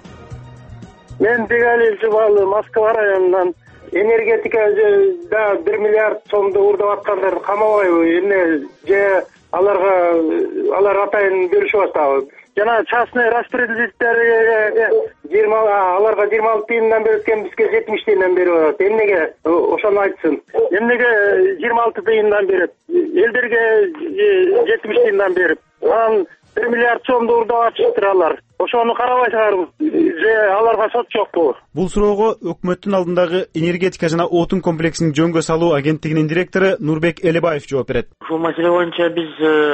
Мен Бегалиев Жубалы, Москва районунан энергетикада бир миллиард сомду уурдап аткандарды камабайбы? Эмне же аларга алар атайын беришип атабы? Жана частный распределитель жыйырма аларга жыйырма алты тыйындан берип аткан, бизге жетимиш тыйындан берип атат. Эмнеге ошону айтсын? Эмнеге жыйырма алты тыйындан берет? Элдерге жетимиш тыйындан берип. Анан бир миллиард сомду уурдап атышыптыр алар. Ошону карабайсыңарбы? Же аларга сот жокпу? Бул суроого өкмөттүн алдындагы энергетика жана отун комплексин жөнгө салуу агенттигинин директору Нурбек Элебаев жооп берет. Ушул маселе боюнча биз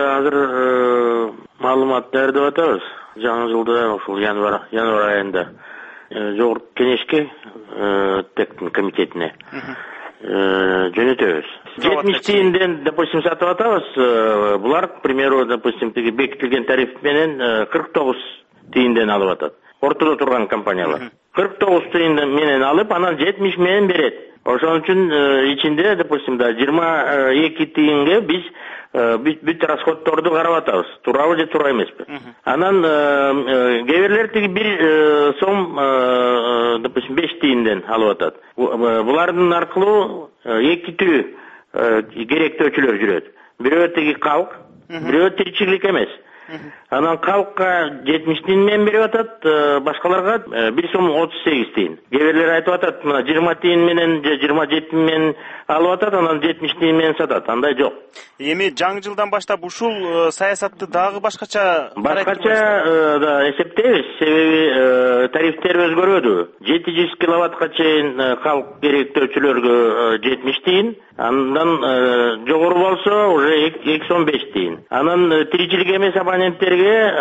азыр маалымат даярдап атабыз. Жаңы жылда ушул январь январь айында жогорку кеңешке тектин комитетине жөнөтөбүз. жетимиш тыйынден, допустим, сатып атабыз. Булар, к примеру, допустим, тиги бекитилген тариф менен кырк тогуз тыйынден алып атат. Ортодо турган компаниялар. кырк тогуз тыйын менен алып, анан жетимиш менен берет. Ошон үчүн ичинде, допустим, да жыйырма эки тыйынга биз бүт расходторду карап атабыз. Туурабы же туура эмеспи? Анан кээ бирлер тиги бир сом, допустим, беш тыйынден алып атат. Булардын аркылуу эки түрү керектөөчүлөр жүрөт. Бирөө тиги калк, бирөө тиричилик эмес. Анан калкка жетимиш тыйын менен берип атат, башкаларга бир сом отуз сегиз тыйын. Кээ бирлер айтып атат, мына жыйырма тыйын менен же жыйырма жети менен алып атат, анан жетимиш тыйын менен сатат. Андай жок. Эми жаңы жылдан баштап ушул саясатты дагы башкача башкача да эсептейбиз. Себеби тарифтер өзгөрөдү. жети жүз киловаттка чейин калк керектөөчүлөргө жетимиш тыйын, андан жогору болсо уже эки сом беш тыйын. Анан тиричилик эмес абоненттерге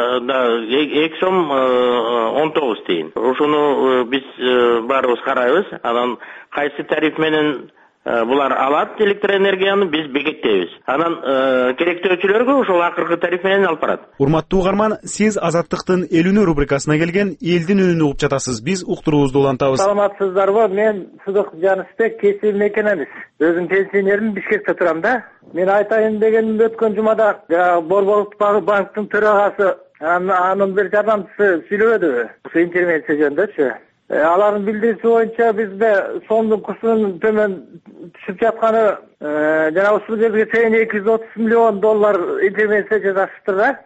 эки сом он тогуз тыйын. Ошону биз баарыбыз карайбыз. Анан кайсы тариф менен булар алат электроэнергияны, биз бекиттейбиз. Анан керектөөчүлөргө ошол акыркы тариф менен алып барат. Урматтуу угарман, сиз Азаттыктын Элүүнү рубрикасына келген элдин үнүн угуп жатасыз. Биз уктуруубузду улантабыз. Саламатсыздарбы? Мен Сыдык Жанысбек, кесип мекенебиз. Өзүм пенсионермин, Бишкекте турам да. Мен айтайын дегеним, өткөн жумада Борбордук банктын төрагасы анын бир жардамчысы сүйлөдү. Ушу интервенция жөнүндөчү. Алардын билдирүүсү боюнча бизде сомдун курсунун төмөн түшүп жатканы жана ушул жерге чейин эки жүз отуз миллион доллар интервенция жасашыптыр да.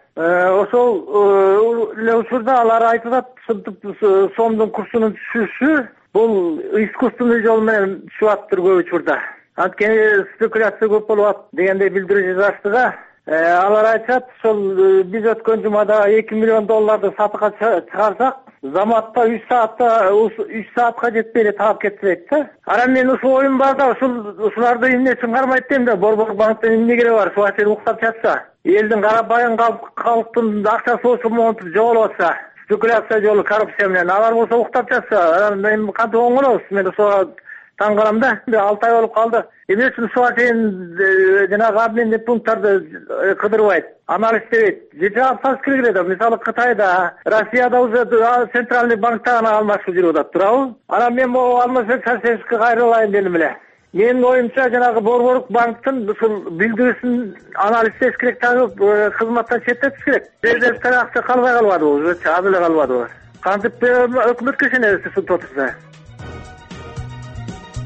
Ошол эле учурда алар айтып атат, сомдун курсунун түшүшү бул искусственный жол менен түшүп атыптыр көп учурда. Анткени спекуляция көп болуп атат дегендей билдирүү жасашты да. Алар айтат, ошол биз өткөн жумада эки миллион долларды сатыкка чыгарсак, заматта үч саатта үч саатка жетпей эле таап кетти да. Анан мен ушул оюм бар да, ушул ушуларды эмне үчүн кармайт дейм да, Борбордук банктын эмне кереги бар, ушул маселени уктап жатса. Элдин карабайын калктын акчасы ошол монтип жоголуп атса, спекуляция жолу, коррупция менен алар болсо уктап жатса, анан мен кантип оңолобуз? Мен ошого таң калам да. алты ай болуп калды. Эмне үчүн ушуга чейин жанагы обменный пункттарды кыдырбайт, анализдебейт? Жаап салыш керек эле да. Мисалы Кытайда, Россияда уже центральный банкта гана алмашып жүрүп атат, туурабы? Анан мен могу алмашып Шаршевскийге кайрылайын дедим эле. Менин оюмча жанагы Борбордук банктын ушул билдирүүсүн анализдеш керек, дагы кызматтан четтетиш керек. Президенттер акча калбай калбадыбы, уже аз эле калбадыбы? Кантип өкмөткө ишенебиз ушинтип отурса?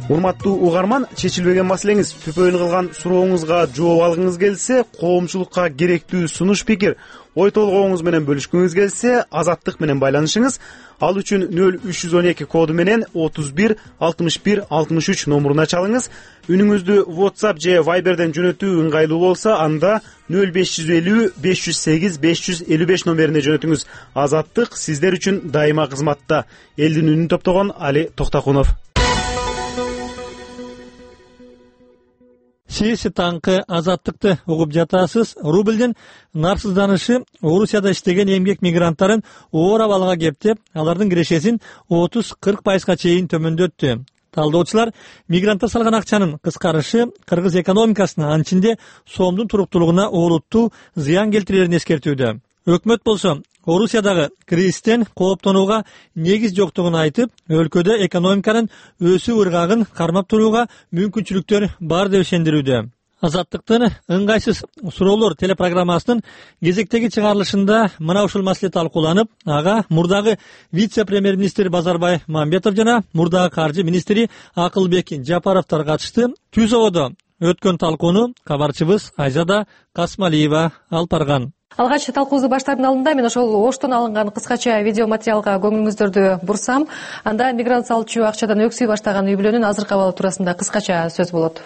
урматтуу угарман, чечилбеген маселеңиз, төпөйүн кылган сурооңузга жооп алгыңыз келсе, коомчулукка керектүү сунуш пикир, ой толгооңуз менен бөлүшкүңүз келсе, Азаттык менен байланышыңыз. Ал үчүн нөл үч жүз он эки коду менен отуз бир алтымыш бир алтымыш үч номуруна чалыңыз. Үнүңүздү WhatsApp же Viberден жөнөтүү ыңгайлуу болсо, анда нөл беш жүз элүү беш жүз сегиз беш жүз элүү беш номерине жөнөтүңүз. Азаттык сиздер үчүн дайыма кызматта. Элдин үнүн топтогон Али Токтакунов. Сиз таңкы Азаттыкты угуп жатасыз. Рубльдин нарсызданышы Орусияда иштеген эмгек мигранттарын оор абалга кептеп, алардын кирешесин отуз кырк пайызга чейин төмөндөттү. Талдоочулар мигранттар салган акчанын кыскарышы кыргыз экономикасына, анын ичинде сомдун туруктуулугуна олуттуу зыян келтирерин эскертүүдө. Өкмөт болсо Орусиядагы кризистен кооптонууга негиз жоктугун айтып, өлкөдө экономиканын өсүү ыргагын кармап турууга мүмкүнчүлүктөр бар деп ишендирүүдө. Азаттыктын ыңгайсыз суроолор телепрограммасынын кезектеги чыгарылышында мына ушул маселе талкууланып, ага мурдагы вице-премьер-министр Базарбай Мамбетов жана мурдагы каржы министри Акылбек Жапаровдор катышты. Түзөдө өткөн талкууну кабарчыбыз Айзада Касмалиева алып барган. Алгач талкуубузду баштаардын алдында мен ошол Оштон алынган кыскача видео материалга көңүлүңүздөрдү бурсам, анда мигрант салуучу акчадан өксүй баштаган үй бүлөнүн азыркы абалы туурасында кыскача сөз болот.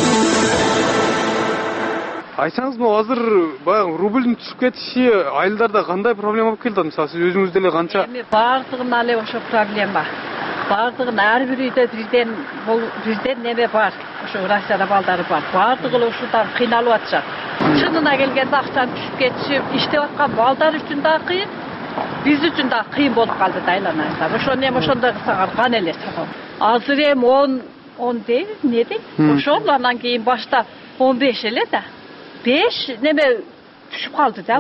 Айтсаңыз, бул азыр баягы рубльдин түшүп кетиши айылдарда кандай проблема болуп келди? Мисалы, сиз өзүңүз деле канча? Эми бардыгына эле ошо проблема. Бардыгын ар бир үйдө бирден бул бирден неме бар. Ошо Россияда балдары бар. Бардыгы эле ушудан кыйналып атышат. Чынына келгенде акчанын түшүп кетиши иштеп аткан балдар үчүн да кыйын, биз үчүн да кыйын болуп калды да айланайсыздар. Ошону эми ошондой кылсак арган эле. Азыр эми он он девять не дейт? Ошол анан кийин башта он беш эле да. беш неме түшүп калды да.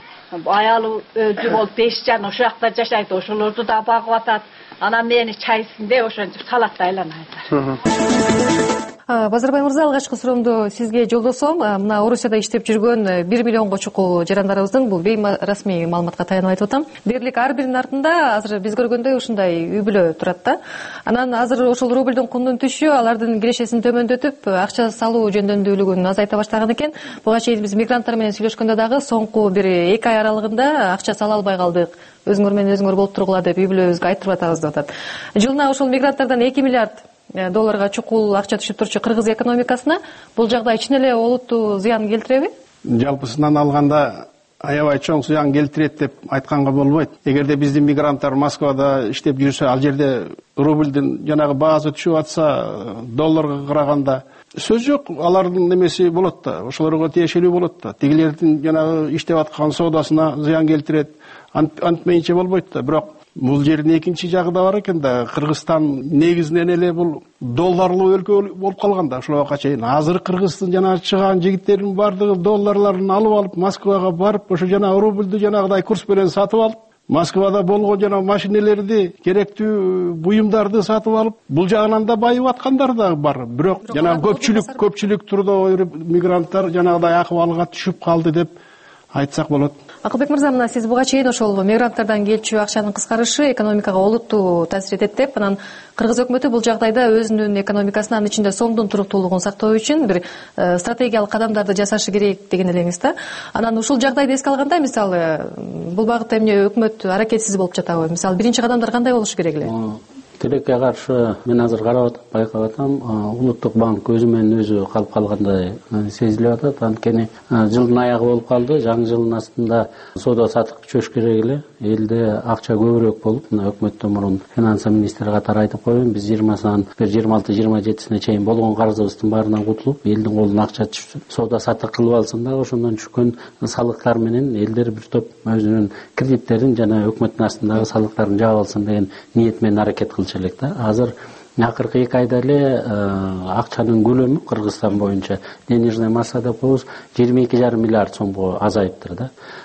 Аялы өзү болуп беш жан ошол жакта жашайт, ошолорду да багып атат. Анан мени чайсында ошентип салат да айланайсыздар. Базарбай мырза, алгачкы суроомду сизге жолдосом. Мына Орусияда иштеп жүргөн бир миллионго чукул жарандарыбыздын бул бейрасмий маалыматка таянып айтып атам. Дерлик ар биринин артында азыр биз көргөндөй ушундай үй бүлө турат да. Анан азыр ошол рубльдин кунунун түшү алардын кирешесин төмөндөтүп, акча салуу жөндөмдүүлүгүн азайта баштаган экен. Буга чейин биз мигранттар менен сүйлөшкөндө дагы соңку бир эки ай аралыгында акча сала албай калдык. Өзүңөр менен өзүңөр болуп тургула деп үй бүлөбүзгө айтып атабыз деп атат. Жылына ошол мигранттардан эки миллиард долларга чукул акча түшүп турчу кыргыз экономикасына бул жагдай чын эле олуттуу зыян келтиреби? Жалпысынан алганда аябай чоң зыян келтирет деп айтканга болбойт. Эгерде биздин мигранттар Москвада иштеп жүрсө, ал жерде рубльдин жанагы баасы түшүп атса, долларга караганда сөз жок, алардын немеси болот да, ошолорго тиешелүү болот да. Тигилердин жанагы иштеп аткан соодасына зыян келтирет. Антмейинче болбойт да. Бирок бул жердин экинчи жагы да бар экен да. Кыргызстан негизинен эле бул долларлуу өлкө болуп калган да ошолга чейин. Азыр Кыргыздын жана чыган жигиттердин бардыгы долларларын алып алып, Москвага барып, ошо жана рубльдү жанагыдай курс менен сатып алып, Москвада болгон жана машинелерди, керектүү буюмдарды сатып алып, бул жагынан да байып аткандар да бар. Бирок жана көпчүлүк көпчүлүк трудовой мигранттар жанагыдай акыбалга түшүп калды деп айтсак болот. Акылбек мырза, мына сиз буга чейин ошол мигранттардан келчү акчанын кыскарышы экономикага олуттуу таасир этет деп, анан кыргыз өкмөтү бул жагдайда өзүнүн экономикасына, анын ичинде сомдун туруктуулугун сактоо үчүн бир стратегиялык кадамдарды жасашы керек деген элеңиз да. Анан ушул жагдайды эске алганда, мисалы, бул багытта эмне өкмөт аракетсиз болуп жатабы? Мисалы, биринчи кадамдар кандай болушу керек эле? Тилекке каршы мен азыр карап атам, байкап атам, улуттук банк өзү менен өзү калып калгандай сезилип атат. Анткени жылдын аягы болуп калды, жаңы жылдын астында соода сатык күчөш керек эле. Элде акча көбүрөөк болуп, мына өкмөттөн мурун финанс министри катары айтып коеюн, биз жыйырмасынан бир жыйырма алты жыйырма жетисине чейин болгон карызыбыздын баарынан кутулуп, элдин колуна акча түшсүн, соода сатык кылып алсын да, ошондон түшкөн салыктар менен элдер бир топ өзүнүн кредиттерин жана өкмөттүн астындагы салыктарын жаап алсын деген ниет менен аракет кылчу элек да. Азыр акыркы эки айда эле акчанын көлөмү Кыргызстан боюнча денежная масса деп коебуз жыйырма эки жарым миллиард сомго азайыптыр да.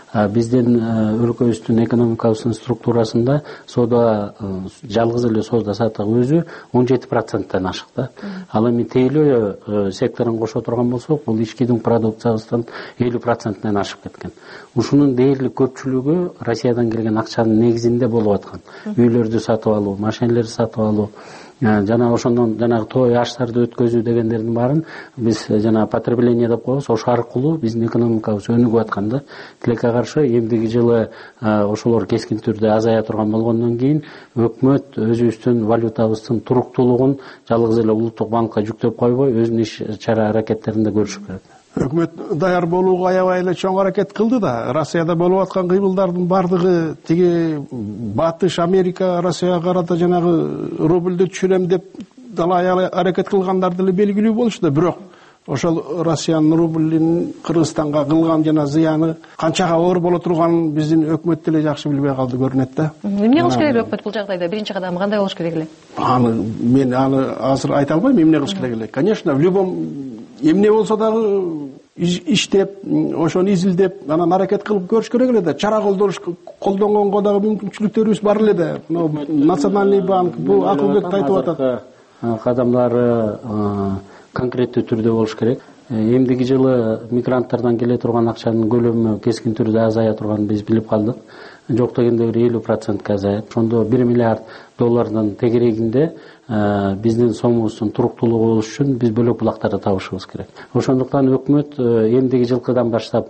биздин өлкөбүздүн экономикабыздын структурасында соода жалгыз эле соода сатык өзү он жети проценттен ашык да. Ал эми тейлөө секторун кошо турган болсок, бул ичкидин продукциябыздын элүү процентинен ашып кеткен. Ушунун дээрлик көпчүлүгү Россиядан келген акчанын негизинде болуп аткан. Үйлөрдү сатып алуу, машинелерди сатып алуу, жана ошондон жанагы той аштарды өткөзүү дегендердин баарын биз жана потребление деп коебуз, ошо аркылуу биздин экономикабыз өнүгүп аткан да. Тилекке каршы эмдиги жылы ошолор кескин түрдө азая турган болгондон кийин өкмөт өзүбүздүн валютабыздын туруктуулугун жалгыз эле улуттук банкка жүктөп койбой, өзүнүн иш чара аракеттеринде көрүшү керек. Өкмөт даяр болууга аябай эле чоң аракет кылды да. Россияда болуп аткан кыймылдардын бардыгы тиги Батыш, Америка Россияга карата жанагы рубльдү түшүрөм деп далай аракет кылгандар деле белгилүү болушту. Бирок ошол Россиянын рубльдин Кыргызстанга кылган жана зыяны канчага оор боло турганын биздин өкмөт деле жакшы билбей калды көрүнөт да. Эмне кылыш керек өкмөт бул жагдайда? Биринчи кадамы кандай болуш керек эле? Аны мен аны азыр айта албайм эмне кылыш керек эле. Конечно, в любом эмне болсо дагы иштеп, ошону изилдеп, анан аракет кылып көрүш керек эле да. Чара колдоnuш колдонгонго дагы мүмкүнчүлүктөрүбүз бар эле да. Национальный банк бул Акылбек айтып атат. Кадамдары конкреттүү түрдө болуш керек. Эмдиги жылы мигранттардан келе турган акчанын көлөмү кескин түрдө азая турганын биз билип калдык. Жок дегенде бир элүү процентке азаят. Ошондо бир миллиард доллардын тегерегинде биздин сомубуздун туруктуулугу болуш үчүн биз бөлөк булактарды табышыбыз керек. Ошондуктан өкмөт эмдиги жылкыдан баштап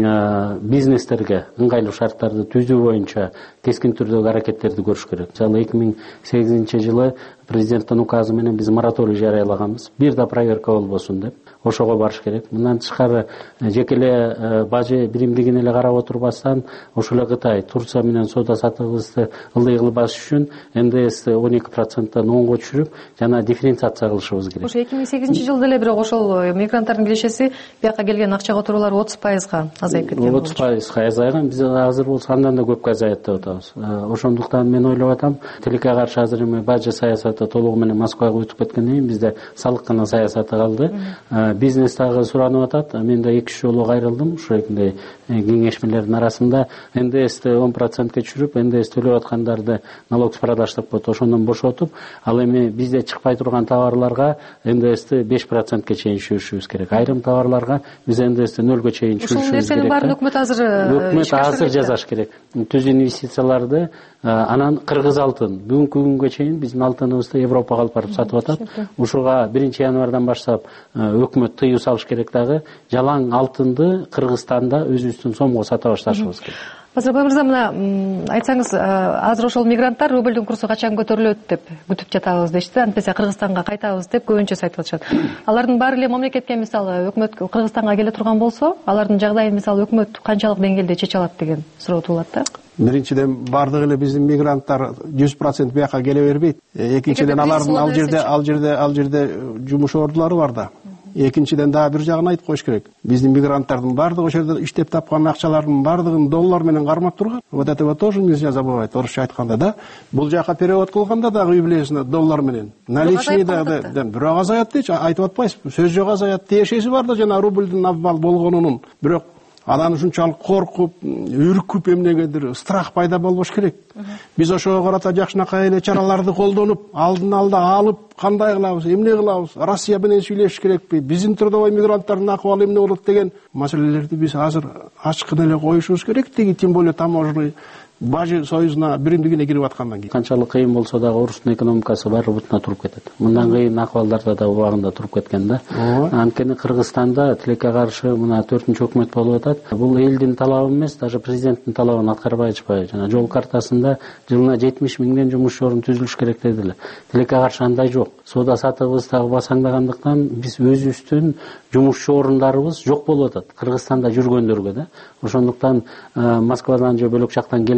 бизнестерге ыңгайлуу шарттарды түзүү боюнча кескин түрдөгү аракеттерди көрүш керек. Мисалы эки миң сегизинчи жылы президенттин указы менен биз мораторий жарыялаганбыз. Бир да проверка болбосун деп. Ошого барыш керек. Мындан тышкары жеке эле бажы биримдигин эле карап отурбастан, ошол эле Кытай, Турция менен соода сатыгыбызды ылдый кылып басыш үчүн эн дэ эсти он эки проценттен онго түшүрүп, жана дифференциация кылышыбыз керек. Ошо эки миң сегизинчи жылда эле бирок ошол мигранттардын кирешеси бияка келген акча которуулар отуз пайызга азайып кеткен. отуз пайызга азайган. Биз азыр болсо андан да көпкө азаят деп атабыз. Ошондуктан мен ойлоп атам, тилекке каршы азыр эми бажы саясаты толугу менен Москвага өтүп кеткенден кийин бизде салык гана саясаты калды. Бизнес дагы суранып атат. Мен да эки үч жолу кайрылдым ушундай кеңешмелердин арасында. эн дэ эсти он процентке түшүрүп, эн дэ эс төлөп аткандарды налог с продаж деп коет, ошондон бошотуп, ал эми бизде чыкпай турган товарларга эн дэ эсти беш процентке чейин түшүрүшүбүз керек. Айрым товарларга биз эн дэ эсти нөлгө чейин түшүрүшүбүз керек. Ушул нерсенин баарын өкмөт азыр өкмөт азыр жасаш керек. Түз инвестицияларды, анан кыргыз алтын. Бүгүнкү күнгө чейин биздин алтыныбызды Европага алып барып сатып атат. Ушуга биринчи январдан баштап өкмөт тыюу салыш керек дагы. Жалаң алтынды Кыргызстанда өзүбүздүн сомго сата башташыбыз керек. Базарбай мырза, мына айтсаңыз, азыр ошол мигранттар рубльдүн курсу качан көтөрүлөт деп күтүп жатабыз дешти. Антпесе Кыргызстанга кайтабыз деп көбүнчөсү айтып атышат. Алардын баары эле мамлекетке, мисалы, өкмөт Кыргызстанга келе турган болсо, алардын жагдайын мисалы өкмөт канчалык деңгээлде чече алат деген суроо туулат да. Биринчиден бардыгы эле биздин мигранттар жүз процент бияка келе бербейт. Экинчиден алардын ал жерде ал жерде ал жерде жумуш ордулары бар да. Экинчиден дагы бир жагын айтып коюш керек. Биздин мигранттардын бардыгы ошол жерде иштеп тапкан акчалардын бардыгын доллар менен кармап турган. Вот этого тоже нельзя забывать. Орусча айтканда да, бул жака перевод кылганда дагы юбилейсине доллар менен. Наличный дагы бирок азаят дейчи, айтып атпайсызбы? Сөз жок азаят. Тиешеси бар да жана рубльдин абал болгонунун. Бирок анан ушунчалык коркуп, үркүп эмнегедир страх пайда болбош керек. Биз ошого карата жакшынакай эле чараларды колдонуп, алдын алда алып, кандай кылабыз, эмне кылабыз, Россия менен сүйлөшүш керекпи, биздин трудовой мигранттардын акыбалы эмне болот деген маселелерди биз азыр ачкын эле коюшубуз керек. Тиги тем более таможенный бажы союзуна биримдигине кирип аткандан кийин. Канчалык кыйын болсо дагы Орустун экономикасы баары бутуна туруп кетет. Мындан кыйын акыбалдарда да убагында туруп кеткен да. Анткени Кыргызстанда тилекке каршы мына төртүнчү өкмөт болуп атат. Бул элдин талабы эмес, даже президенттин талабын аткарбай ачпай, жана жол картасында жылына жетимиш миңден жумуш орун түзүлүш керек дедилер. Тилекке каршы андай жок. Соода сатыгыбыз дагы басаңдагандыктан биз өзүбүздүн жумушчу орундарыбыз жок болуп атат. Кыргызстанда жүргөндөргө да. Ошондуктан Москвадан же бөлөк жактан келген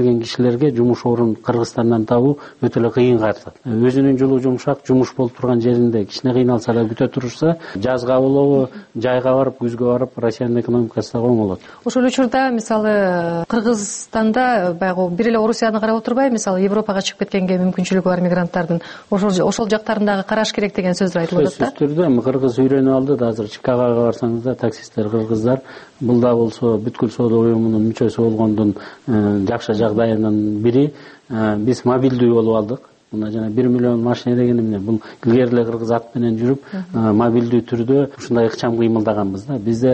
келген кишилерге жумуш орун Кыргызстандан табуу өтө эле кыйынга тартат. Өзүнүн жолу жумшак, жумуш болуп турган жеринде кичине кыйналса да күтө турушса, жазга болобу, жайга барып, күзгө барып, Россиянын экономикасы да оңолот. Ошол учурда мисалы Кыргызстанда баягы бир эле Орусияны карап отурбай, мисалы Европага чыгып кеткенге мүмкүнчүлүгү бар мигранттардын ошол ошол жактарындагы караш керек деген сөздөр айтылып атат да. Сөзсүз түрдө кыргыз үйрөнүп алды да, азыр Чикагого барсаңыз да таксисттер кыргыздар, бул да болсо бүткүл соода уюмунун мүчөсү болгондун жакшы жагдайынын бири. Биз мобилдүү болуп алдык. Мына жана бир миллион машина деген эмне? Бул илгери эле кыргыз ат менен жүрүп, мобилдүү түрдө ушундай ыкчам кыймылдаганбыз да. Бизде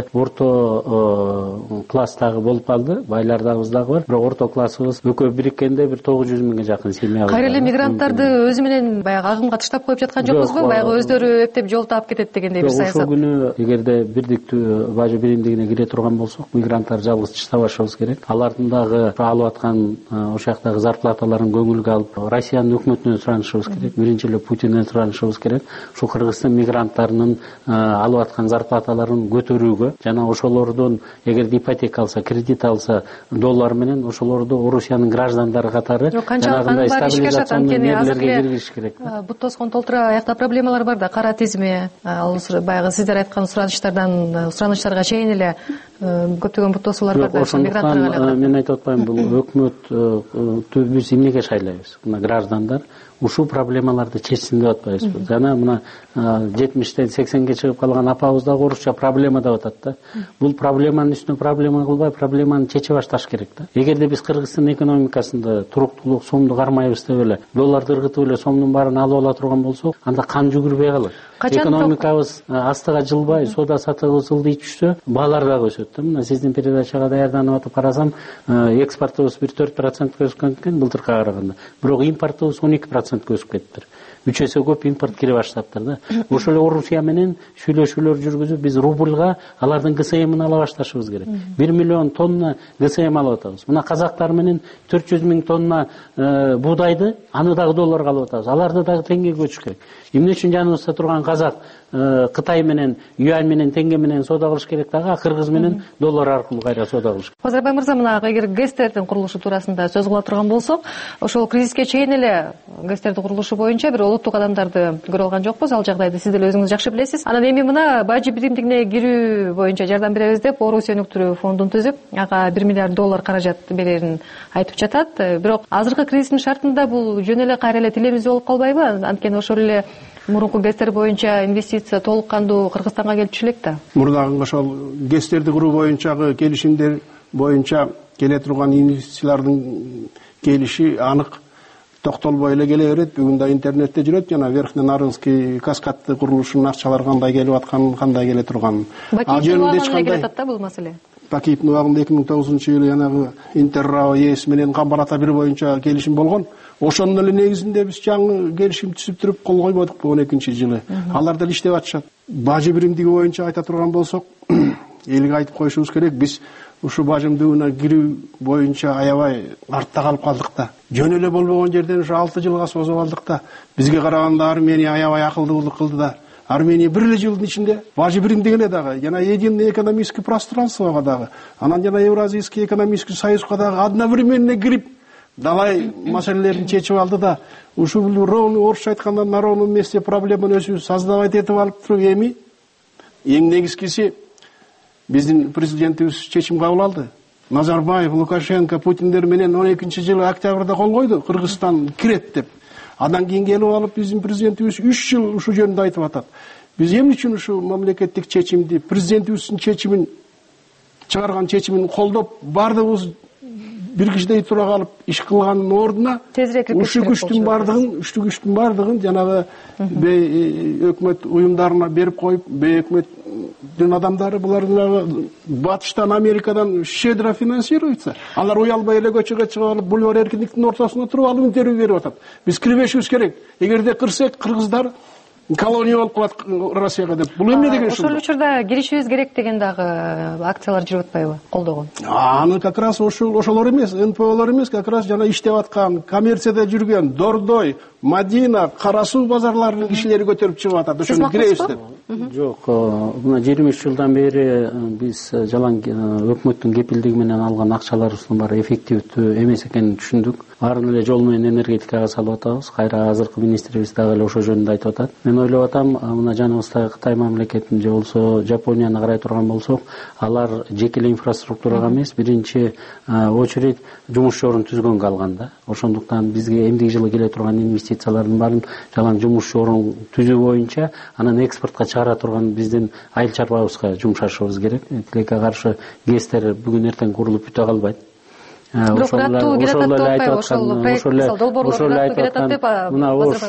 орто класстагы болуп калды, байлардагыбыз дагы бар. Бирок орто классыбыз экөө бириккенде бир тогуз жүз миңге жакын семья. Кайра эле мигранттарды өзү менен баягы агымга таштап коюп жаткан жокпузбу? Баягы өздөрү эптеп жол таап кетет дегендей бир саясат. Ошол күнү эгерде бирдиктүү бажы биримдигине кире турган болсок, мигранттар жалгыз чыштабашыбыз керек. Алардын дагы алып аткан ошол жактагы зарплаталарын көңүлгө алып, Россиянын өкмөтүнөн суранышыбыз керек. Биринчи эле Путинден суранышыбыз керек. Ушул Кыргызстан мигранттарынын алып аткан зарплаталарын көтөрүүгө жана ошолордун эгерде ипотека алса, кредит алса, доллар менен ошолорду Орусиянын граждандары катары жанагындай стабилизациялык нерлерге киргизиш керек. Бут тоскон толтура аякта проблемалар бар да, кара тизме, ал баягы сиздер айткан суранычтардан суранычтарга чейин эле көптөгөн бут тосуулар бар да, мигранттарга. Мен айтып атпайм, бул өкмөттү биз эмнеге шайлайбыз? Мына граждандар ушул проблемаларды чечсин деп атпайбызбы? Жана мына жетимиштен сексенге чыгып калган апабыз дагы орусча проблема деп атат да. Бул проблеманын үстүнө проблема кылбай, проблеманы чече башташ керек да. Эгерде биз Кыргызстан экономикасында туруктуулук, сомду кармайбыз деп эле, долларды ыргытып эле сомдун баарын алып ала турган болсок, анда кан жүгүрбөй калат. Экономикабыз астыга жылбай, соода сатыгыбыз ылдый түшсө, баалар дагы өсөт да. Мына сиздин передачага даярданып атып карасам, экспортубуз бир төрт процентке өскөн экен былтыркыга караганда. Бирок импортубуз он эки процентке өсүп кетиптир. үч эсе көп импорт кире баштаптыр да. Ошол эле Орусия менен сүйлөшүүлөр жүргүзүп, биз рубльга алардын ГСМин ала башташыбыз керек. бир миллион тонна ГСМ алып атабыз. Мына казактар менен төрт жүз миң тонна буудайды аны дагы долларга алып атабыз. Аларды дагы теңгеге көчүш керек. Эмне үчүн жаныбызда турган казак Кытай менен, юань менен, теңге менен соода кылыш керек дагы, Кыргыз менен доллар аркылуу кайра соода кылыш керек. Базарбай мырза, мына эгер ГЭСтердин курулушу туурасында сөз кыла турган болсок, ошол кризиске чейин эле ГЭСтердин курулушу боюнча бир олуттук кадамдарды көрө алган жокпуз. Ал жагдайды сиз деле өзүңүз жакшы билесиз. Анан эми мына бажы биримдигине кирүү боюнча жардам беребиз деп Орусия өнүктүрүү фондун түзүп, ага бир миллиард доллар каражат берерин айтып жатат. Бирок азыркы кризистин шартында бул жөн эле кайра эле тилемиз болуп калбайбы? Анткени ошол эле мурунку ГЭСтер боюнча инвестиция толук кандуу Кыргызстанга келип түшү элек да. Мурдагы ошол ГЭСтерди куруу боюнчагы келишимдер боюнча келе турган инвестициялардын келиши анык токтолбой эле келе берет. Бүгүн да интернетте жүрөт, жана Верхненарынский каскадты курулушунун акчалары кандай келип атканын, кандай келе турганын. Ал жөнүндө эч кандай келет да бул маселе. Пакиевдин убагында эки миң тогузунчу жылы жанагы Интеррао ЕС менен Камбар-Ата бир боюнча келишим болгон. Ошонун эле негизинде биз жаңы келишим түзүп туруп кол койбодукпу он экинчи жылы. Алар деле иштеп атышат. Бажы биримдиги боюнча айта турган болсок, элге айтып коюшубуз керек, биз ушул бажымдыгына кирүү боюнча аябай артта калып калдык да. Жөн эле болбогон жерден ушу алты жылга созуп алдык да. Бизге караганда Армения аябай акылдуулук кылды да. Армения бир эле жылдын ичинде бажы биримдигине дагы, жана единый экономический пространствого дагы, анан жана Евразийский экономический союзга дагы одновременно кирип далай маселелерин чечип алды да. Ушул ровно орусча айтканда на ровном месте проблеманы өзү создавать этип алып туруп, эми эң негизгиси биздин президентибиз чечим кабыл алды. Назарбаев, Лукашенко, Путиндер менен он экинчи жылы октябрда кол койду, Кыргызстан кирет деп. Андан кийин келип алып биздин президентибиз үч жыл ушул жөнүндө айтып атат. Биз эмне үчүн ушул мамлекеттик чечимди, президентибиздин чечимин чыгарган чечимин колдоп, бардыгыбыз бир кишидей тура калып иш кылганын ордуна ушул күчтүн бардыгын, үчтү күчтүн бардыгын жанагы өкмөт уюмдарына берип коюп, өкмөттүн адамдары булар батыштан, Америкадан щедро финансируется. Алар уялбай эле көчөгө чыгып алып, бульвар эркиндиктин ортосуна туруп алып интервью берип атат. Биз кирбешибиз керек. Эгерде кырсак, кыргыздар колония болуп калат Россияга деп. Бул эмне деген ушул? Ошол учурда киришибиз керек деген дагы акциялар жүрүп атпайбы, колдогон? Аны как раз ошол ошолор эмес, эн пэ олор эмес, как раз жана иштеп аткан, коммерцияда жүргөн Дордой, Мадина, Кара Суу базарларынын кишилери көтөрүп чыгып атат. Ошону киребиз деп. Жок, мына жыйырма үч жылдан бери биз жалаң өкмөттүн кепилдиги менен алган акчаларыбыздын баары эффективдүү эмес экенин түшүндүк. Баарын эле жол менен энергетикага салып атабыз. Кайра азыркы министрибиз дагы эле ошол жөнүндө айтып атат. Мен ойлоп атам, мына жаныбызда Кытай мамлекетин же болсо Жапонияны карай турган болсок, алар жеке эле инфраструктурага эмес, биринчи очередь жумуш жорун түзгөнгө алган да. Ошондуктан бизге эмдиги жылы келе турган инвестициялардын баарын жалаң жумуш жорун түзүү боюнча, анан экспортко чыгара турган биздин айыл чарбабызга жумшашыбыз керек. Тилекке каршы ГЭСтер бүгүн эртең курулуп бүтө калбайт. Бирок кыраттуу келе атат деп атпайбы? Ошол проект мисалы долбоорлор кыраттуу келе атат деп мына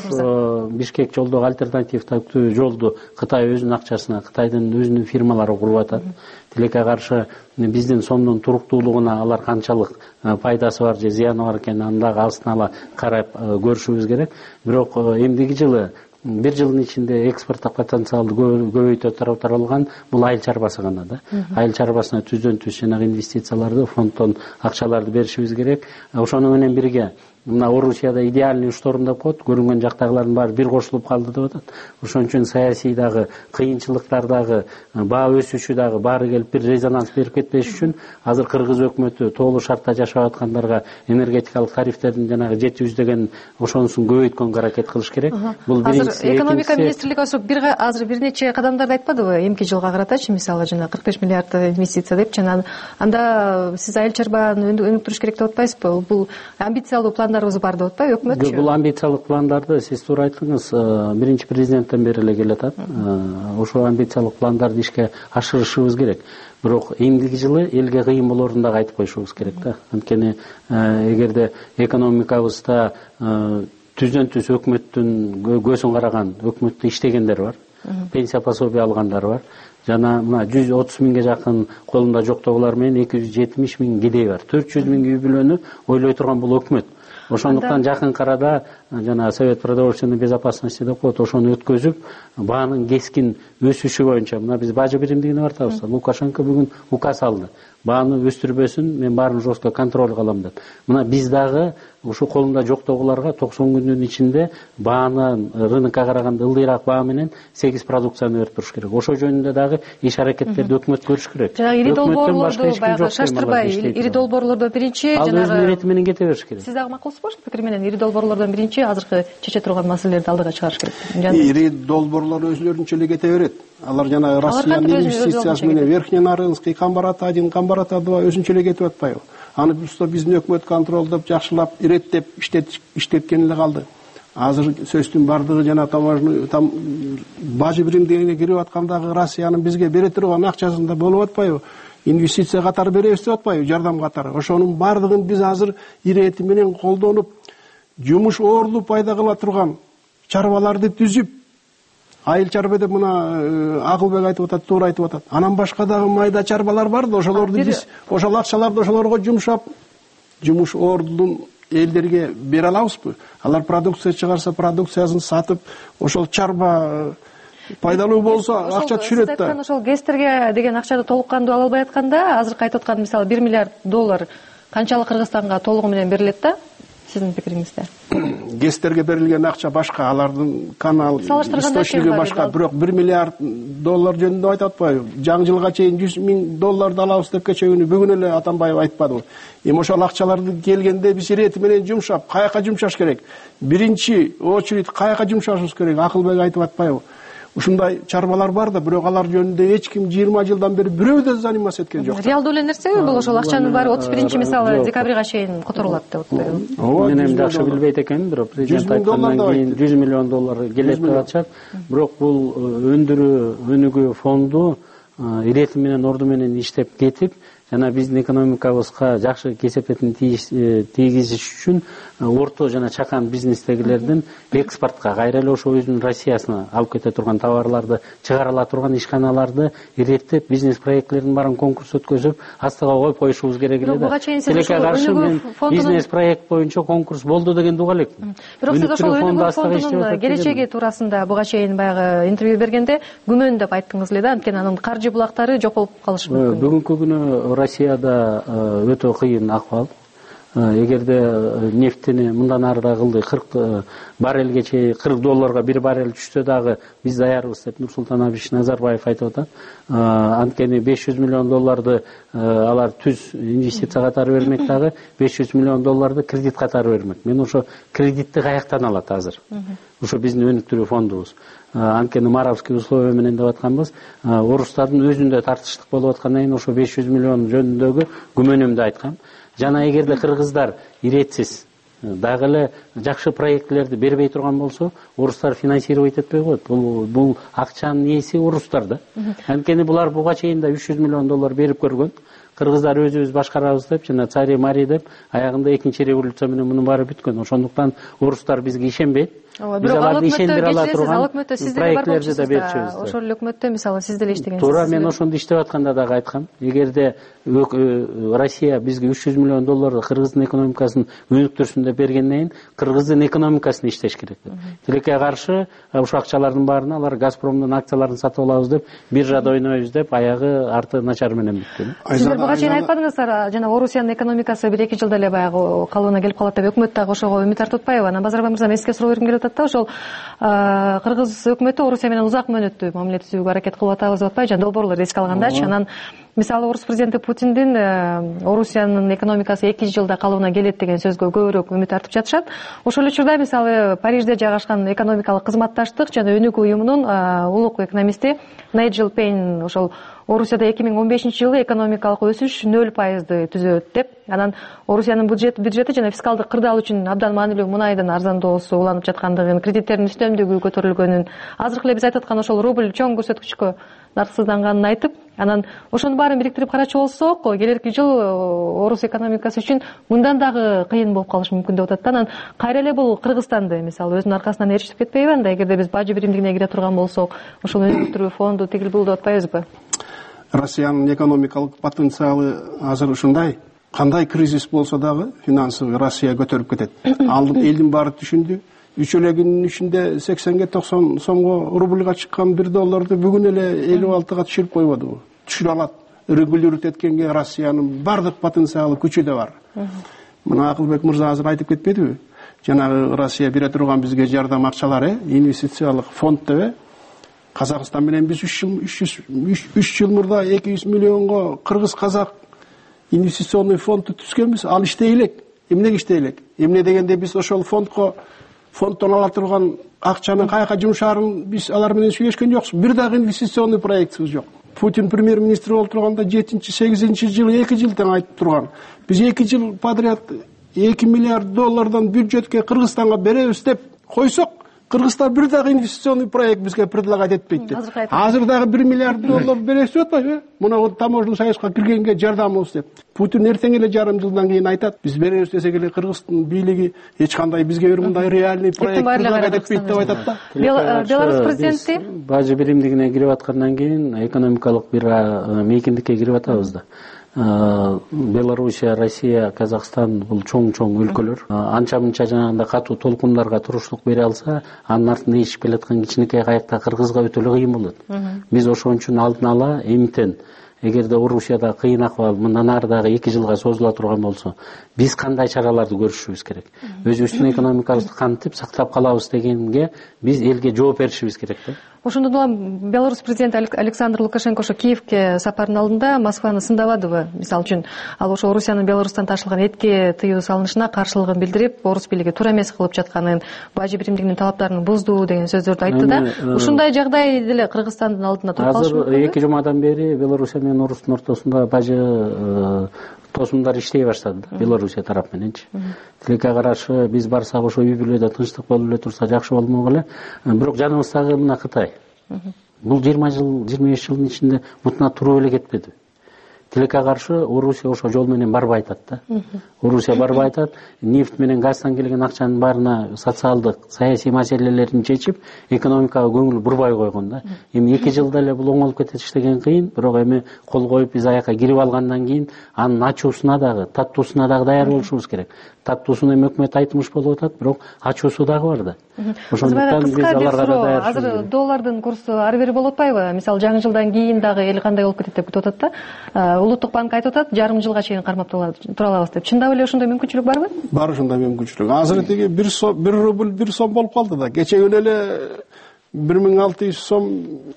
ош Бишкек жолдогу альтернативдүү жолду Кытай өзүнүн акчасына, Кытайдын өзүнүн фирмалары куруп атат. Тилекке каршы биздин сомдун туруктуулугуна алар канчалык пайдасы бар же зыяны бар экенин аны дагы астын ала карап көрүшүбүз керек. Бирок эмдиги жылы бир жылдын ичинде экспорттук потенциалды көбөйтө таралган бул айыл чарбасы гана да. Айыл чарбасына түздөн түз жанагы инвестицияларды, фонддон акчаларды беришибиз керек. Ошону менен бирге мына Орусияда идеальный шторм деп коет, көрүнгөн жактагылардын баары бир кошулуп калды деп атат. Ошон үчүн саясий дагы, кыйынчылыктар дагы, баа өсүшү дагы баары келип бир резонанс берип кетпеш үчүн азыр Кыргыз өкмөтү тоолуу шартта жашап аткандарга энергетикалык тарифтердин жанагы жети жүздөгөн ошонусун көбөйткөнгө аракет кылыш керек. Бул биринчиси. Экономика министрлиги ошо бир азыр бир нече кадамдарды айтпадыбы? Эмки жылга каратачы, мисалы жана кырк беш миллиард инвестиция деп, жана анда сиз айыл чарбаны өнүктүрүш керек деп атпайсызбы? Бул амбициялуу план бар деп атпайбы өкмөт? Бул амбициялык пландарды сиз туура айттыңыз, биринчи президенттен бери эле келе атат. Ошол амбициялык пландарды ишке ашырышыбыз керек. Бирок эмдиги жылы элге кыйын болорун дагы айтып коюшубуз керек да. Анткени эгерде экономикабызда түздөн түз өкмөттүн көзүн караган, өкмөттө иштегендер бар, пенсия пособие алгандар бар. Жана мына жүз отуз миңге жакын колунда жоктогулар менен эки жүз жетимиш миң кедей бар. төрт жүз миң үй бүлөнү ойлой турган бул өкмөт. Ошондуктан жакын арада жана Совет продовольственной безопасности деп коет, ошону өткөзүп, баанын кескин өсүшү боюнча мына биз бажы биримдигине бартабыз. Лукашенко бүгүн указ алды. Бааны өстүрбөсүн, мен баарын жостко контроль кылам деп. Мына биз дагы ушу колунда жоктогуларга токсон күндүн ичинде бааны рынокко караганда ылдыйраак баа менен сегиз продукцияны берип туруш керек. Ошол жөнүндө дагы иш аракеттерди өкмөт көрүш керек. Жана ири долбоорлорду баягы шаштырбай, ири долбоорлордон биринчи жанагы ал өзүнүн ирети менен кете бериш керек. Сиз дагы макулсузбу ошол пикир менен? Ири долбоорлордон биринчи азыркы чече турган маселелерди алдыга чыгарыш керек. Ири долбоорлор өзүлөрүнчө эле кете берет. Алар жана Россиянын инвестициясы менен Верхний Нарынский, Камбарат один, Камбарат два өзүнчө эле кетип атпайбы? Аны биздин өкмөт контролдоп, жакшылап, иреттеп иштеткени эле калды. Азыр сөздүн бардыгы жана таможный там бажы биримдигине кирип аткандагы Россиянын бизге бере турган акчасында болуп атпайбы? Инвестиция катары беребиз деп атпайбы? Жардам катары. Ошонун бардыгын биз азыр ирети менен колдонуп, жумуш орду пайда кыла турган чарбаларды түзүп, айыл чарба деп мына Акылбек айтып атат, туура айтып атат. Анан башка дагы майда чарбалар бар да, ошолорду биз ошол акчаларды ошолорго жумшап, жумуш ордун элдерге бере алабызбы? Алар продукция чыгарса, продукциясын сатып, ошол чарба пайдалуу болсо акча түшүрөт да. Ошол ГЭСтерге деген акчаны толук кандуу ала албай атканда, азыр айтып аткан мисалы бир миллиард доллар канчалык Кыргызстанга толугу менен берилет да? Сиздин пикириңизде? ГЭСтерге берилген акча башка, алардын канал источниги башка, бирок бир миллиард доллар жөнүндө айтып атпайбы? Жаңы жылга чейин жүз миң долларды алабыз деп кече күнү бүгүн эле Атамбаев айтпадыбы? Эми ошол акчаларды келгенде биз ирети менен жумшап, каяка жумшаш керек? Биринчи очередь каяка жумшашыбыз керек? Акылбек айтып атпайбы? Ушундай чарбалар бар да, бирок алар жөнүндө эч ким жыйырма жылдан бери бирөө да заниматься эткен жок. Реалдуу эле нерсеби бул? Ошол акчанын баары отуз биринчи мисалы декабрга чейин которулат деп атпайбы? Мен эми жакшы билбейт экенмин, бирок президент айткандан кийин жүз миллион доллар келет деп атышат. Бирок бул өндүрүү өнүгүү фонду ирети менен орду менен иштеп кетип, жана биздин экономикабызга жакшы кесепетин тийгизиш үчүн орто жана чакан бизнестегилердин экспортко, кайра эле ошо өзүнүн Россиясына алып кете турган товарларды чыгара ала турган ишканаларды иреттеп, бизнес проектлердин баарын конкурс өткөзүп, астыга коюп коюшубуз керек эле да. Тилекке каршы мен бизнес проект боюнча конкурс болду деген дуга элекмин. Бирок сиз ошол өнүгүү фондунун келечеги туурасында буга чейин баягы интервью бергенде күмөн деп айттыңыз эле да, анткени анын каржы булактары жок болуп калышы мүмкүн. Бүгүнкү күнү Россияда өтө кыйын акыбал. эгерде нефтини мындан ары да кылды кырк баррелге чейин кырк долларга бир баррель түшсө дагы биз даярбыз деп Нурсултан Абишевич Назарбаев айтып атат. Анткени беш жүз миллион долларды алар түз инвестиция катары бермек дагы, беш жүз миллион долларды кредит катары бермек. Мен ошо кредитти каяктан алат азыр? Ошо биздин өнүктүрүү фондубуз. Анткени маравский условия менен деп атканбыз, орустардын өзүндө тартыштык болуп аткандан кийин ошо беш жүз миллион жөнүндөгү күмөнүмдү айткам. Жана эгерде кыргыздар иретсиз дагы эле жакшы проектлерди бербей турган болсо, орустар финансировать этпей коет. Бул бул акчанын ээси орустар да. Анткени булар буга чейин да үч жүз миллион доллар берип көргөн. Кыргыздар өзүбүз башкарабыз деп, жана цари мари деп, аягында экинчи революция менен мунун баары бүткөн. Ошондуктан орустар бизге ишенбейт. Биз аларды ишендире ала турган проектлерди да берчүбүз. Ошол эле өкмөттө мисалы сиз деле иштегенсиз. Туура, мен ошондо иштеп атканда дагы айткам. Эгерде Россия бизге үч жүз миллион долларды Кыргыздын экономикасын өнүктүрсүн деп бергенден кийин Кыргыздын экономикасын иштеш керек деп. Тилекке каршы ушул акчалардын баарына алар Газпромдун акцияларын сатып алабыз деп, биржада ойнойбуз деп, аягы арты начар менен бүттү. Сиздер буга чейин айтпадыңыздар, жана Орусиянын экономикасы бир эки жылда эле баягы калыбына келип калат деп өкмөт дагы ошого үмүт артып атпайбы? Анан Базарбай мырзаны эске суроо бергим келип атат да, ошол Кыргыз өкмөтү Орусия менен узак мөөнөттүү мамиле түзүүгө аракет кылып атабыз деп атпайбы? Жана долбоорлорду эске алгандачы. Анан мисалы орус президенти Путиндин Орусиянын экономикасы эки жылда калыбына келет деген сөзгө көбүрөөк үмүт артып жатышат. Ошол эле учурда мисалы Парижде жайгашкан экономикалык кызматташтык жана өнүгүү уюмунун улук экономисти Найджел Пейн ошол Орусияда эки миң он бешинчи жылы экономикалык өсүш нөл пайызды түзөт деп, анан Орусиянын бюджети бюджети жана фискалдык кырдаал үчүн абдан маанилүү мунайдын арзандоосу уланып жаткандыгын, кредиттердин үстөмдүгү көтөрүлгөнүн, азыркы эле биз айтып аткан ошол рубль чоң көрсөткүчкө нарксызданганын айтып, анан ошонун баарын бириктирип карачу болсок, келерки жыл орус экономикасы үчүн мындан дагы кыйын болуп калышы мүмкүн деп атат да. Анан кайра эле бул Кыргызстанды мисалы өзүнүн аркасынан ээрчитип кетпейби анда, эгерде биз бажы биримдигине кире турган болсок, ошол өнүктүрүү фонду тигил бул деп атпайбызбы? Россиянын экономикалык потенциалы азыр ушундай. Кандай кризис болсо дагы финансовый Россия көтөрүп кетет. Ал элдин баары түшүндү. Үч эле күнүн ичинде сексенге токсон сомго рубльга чыккан бир долларды бүгүн эле элүү алтыга түшүрүп койбодубу? Түшүрө алат. Регулировать эткенге Россиянын бардык потенциалы, күчү да бар. Мына Акылбек мырза азыр айтып кетпедиби? Жанагы Россия бере турган бизге жардам акчалары, инвестициялык фонд деп Казакстан менен биз үч жыл мурда эки жүз миллионго кыргыз казак инвестиционный фондду түзгөнбүз. Ал иштей элек. Эмнеге иштей элек? Эмне дегенде биз ошол фондко фонддон ала турган акчаны каяка жумшаарын биз алар менен сүйлөшкөн жокпуз. Бир дагы инвестиционный проектибиз жок. Путин премьер-министр болуп турганда жетинчи сегизинчи жылы эки жыл тең айтып турган. Биз эки жыл подряд эки миллиард доллардан бюджетке Кыргызстанга беребиз деп койсок, Кыргызстан бир дагы инвестиционный проект бизге предлагать этпейт деп. Азыр дагы бир миллиард доллар беребиз деп атпайбы? Мына таможенный союзга киргенге жардамыбыз деп. Путин эртең эле жарым жылдан кийин айтат, биз беребиз десек эле Кыргыздын бийлиги эч кандай бизге бир мындай реальный проект предлагать этпейт деп айтат да. Беларусь президенти бажы биримдигине кирип аткандан кийин экономикалык бир мейкиндикке кирип атабыз да. Белоруссия, Россия, Казакстан бул чоң-чоң өлкөлөр. Анча-мынча жанагында катуу толкундарга туруштук бере алса, анын артында ишип келаткан кичинекей кайыкта Кыргызга өтө эле кыйын болот. Биз ошон үчүн алдын ала эмтен эгерде Орусияда кыйын акыбал мындан ары дагы эки жылга созула турган болсо, биз кандай чараларды көрүшүбүз керек? Өзүбүздүн экономикабызды кантип сактап калабыз дегенге биз элге жооп беришибиз керек да. Ошондон улам Беларусь президенти Александр Лукашенко ошо Киевке сапардын алдында Москваны сындабадыбы? Мисалы үчүн, ал ошо Орусиянын Беларустан ташылган этке тыюу салынышына каршылыгын билдирип, орус бийлиги туура эмес кылып жатканын, бажы биримдигинин талаптарын бузду деген сөздөрдү айтты да. Ушундай жагдай деле Кыргызстандын алдына туруп калышы мүмкүнбү? Азыр эки жумадан бери Белоруссия менен Орустун ортосунда бажы тосумдар иштей баштады да, Белоруссия тарап мененчи. Тилекке каршы биз барсак ошо үй бүлөдө тынчтык болуп эле турса жакшы болмок эле. Бирок жаныбыздагы мына Кытай. Бул жыйырма жыл, жыйырма беш жылдын ичинде мутуна туруп эле кетпеди. Тилекке каршы Орусия ошо жол менен барбай атат да. Орусия барбай атат, нефть менен газдан келген акчанын баарына социалдык, саясий маселелерин чечип, экономикага көңүл бурбай койгон да. Эми эки жылда эле бул оңолуп кетет деген кыйын, бирок эми кол коюп биз аякка кирип алгандан кийин анын ачуусуна дагы, таттуусуна дагы даяр болушубуз керек. таттуусун эми өкмөт айтмыш болуп атат, бирок ачуусу дагы бар да. Ошондуктан биз аларга да азыр доллардын курсу ары бери болуп атпайбы? Мисалы жаңы жылдан кийин дагы эл кандай болуп кетет деп күтүп атат да. Улуттук банк айтып атат, жарым жылга чейин кармап тура алабыз деп. Чындап эле ошондой мүмкүнчүлүк барбы? Бар ошондой мүмкүнчүлүк. Азыр тиги бир рубль бир сом болуп калды да. Кече күнү эле бир миң алты жүз сом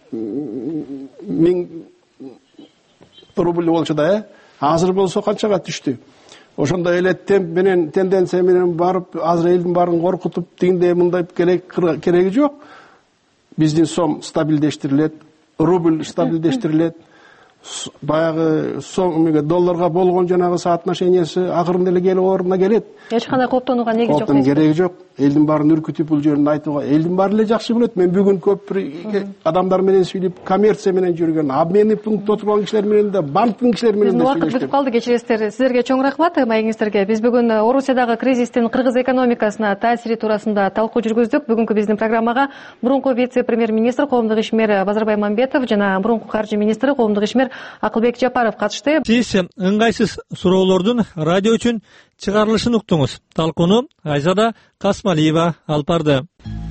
миң рубль болчу да, э? Азыр болсо канчага түштү? Ошондой эле темп менен, тенденция менен барып, азыр элдин баарын коркутуп, тигиндей мындай кереги жок. Биздин сом стабилдештирилет, рубль стабилдештирилет. Баягы сом долларга болгон жанагы соотношениясы акырында эле келип ордуна келет. Эч кандай кооптонууга неги жок. Кооптонууга кереги жок. Элдин баарын үркүтүп бул жерин айтууга, элдин баары эле жакшы билет. Мен бүгүн көп бир адамдар менен сүйлөп, коммерция менен жүргөн, обменный пунктта отурган кишилер менен да, банктын кишилери менен да сүйлөштүм. Убакыт бүтүп калды, кечиресиздер. Сиздерге чоң рахмат маегиңиздерге. Биз бүгүн Орусиядагы кризистин кыргыз экономикасына таасири туурасында талкуу жүргүздүк. Бүгүнкү биздин программага мурунку вице-премьер-министр, коомдук ишмер Базарбай Мамбетов жана мурунку каржы министри, коомдук ишмер Акылбек Жапаров катышты. Сиз ыңгайсыз суроолордун радио үчүн чыгарылышын уктуңуз. Талкууну Айзада Касмалиева алып барды.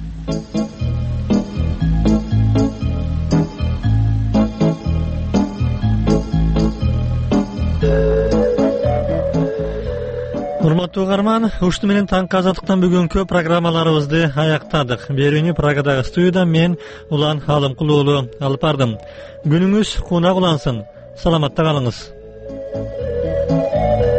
Урматтуу угарман, ушуну менен таңкы азаттыктан бүгүнкү программаларыбызды аяктадык. Берүүнү Прагадагы студияда мен Улан Алымкул уулу алып бардым. Күнүңүз кунак улансын. Саламатта калыңыз.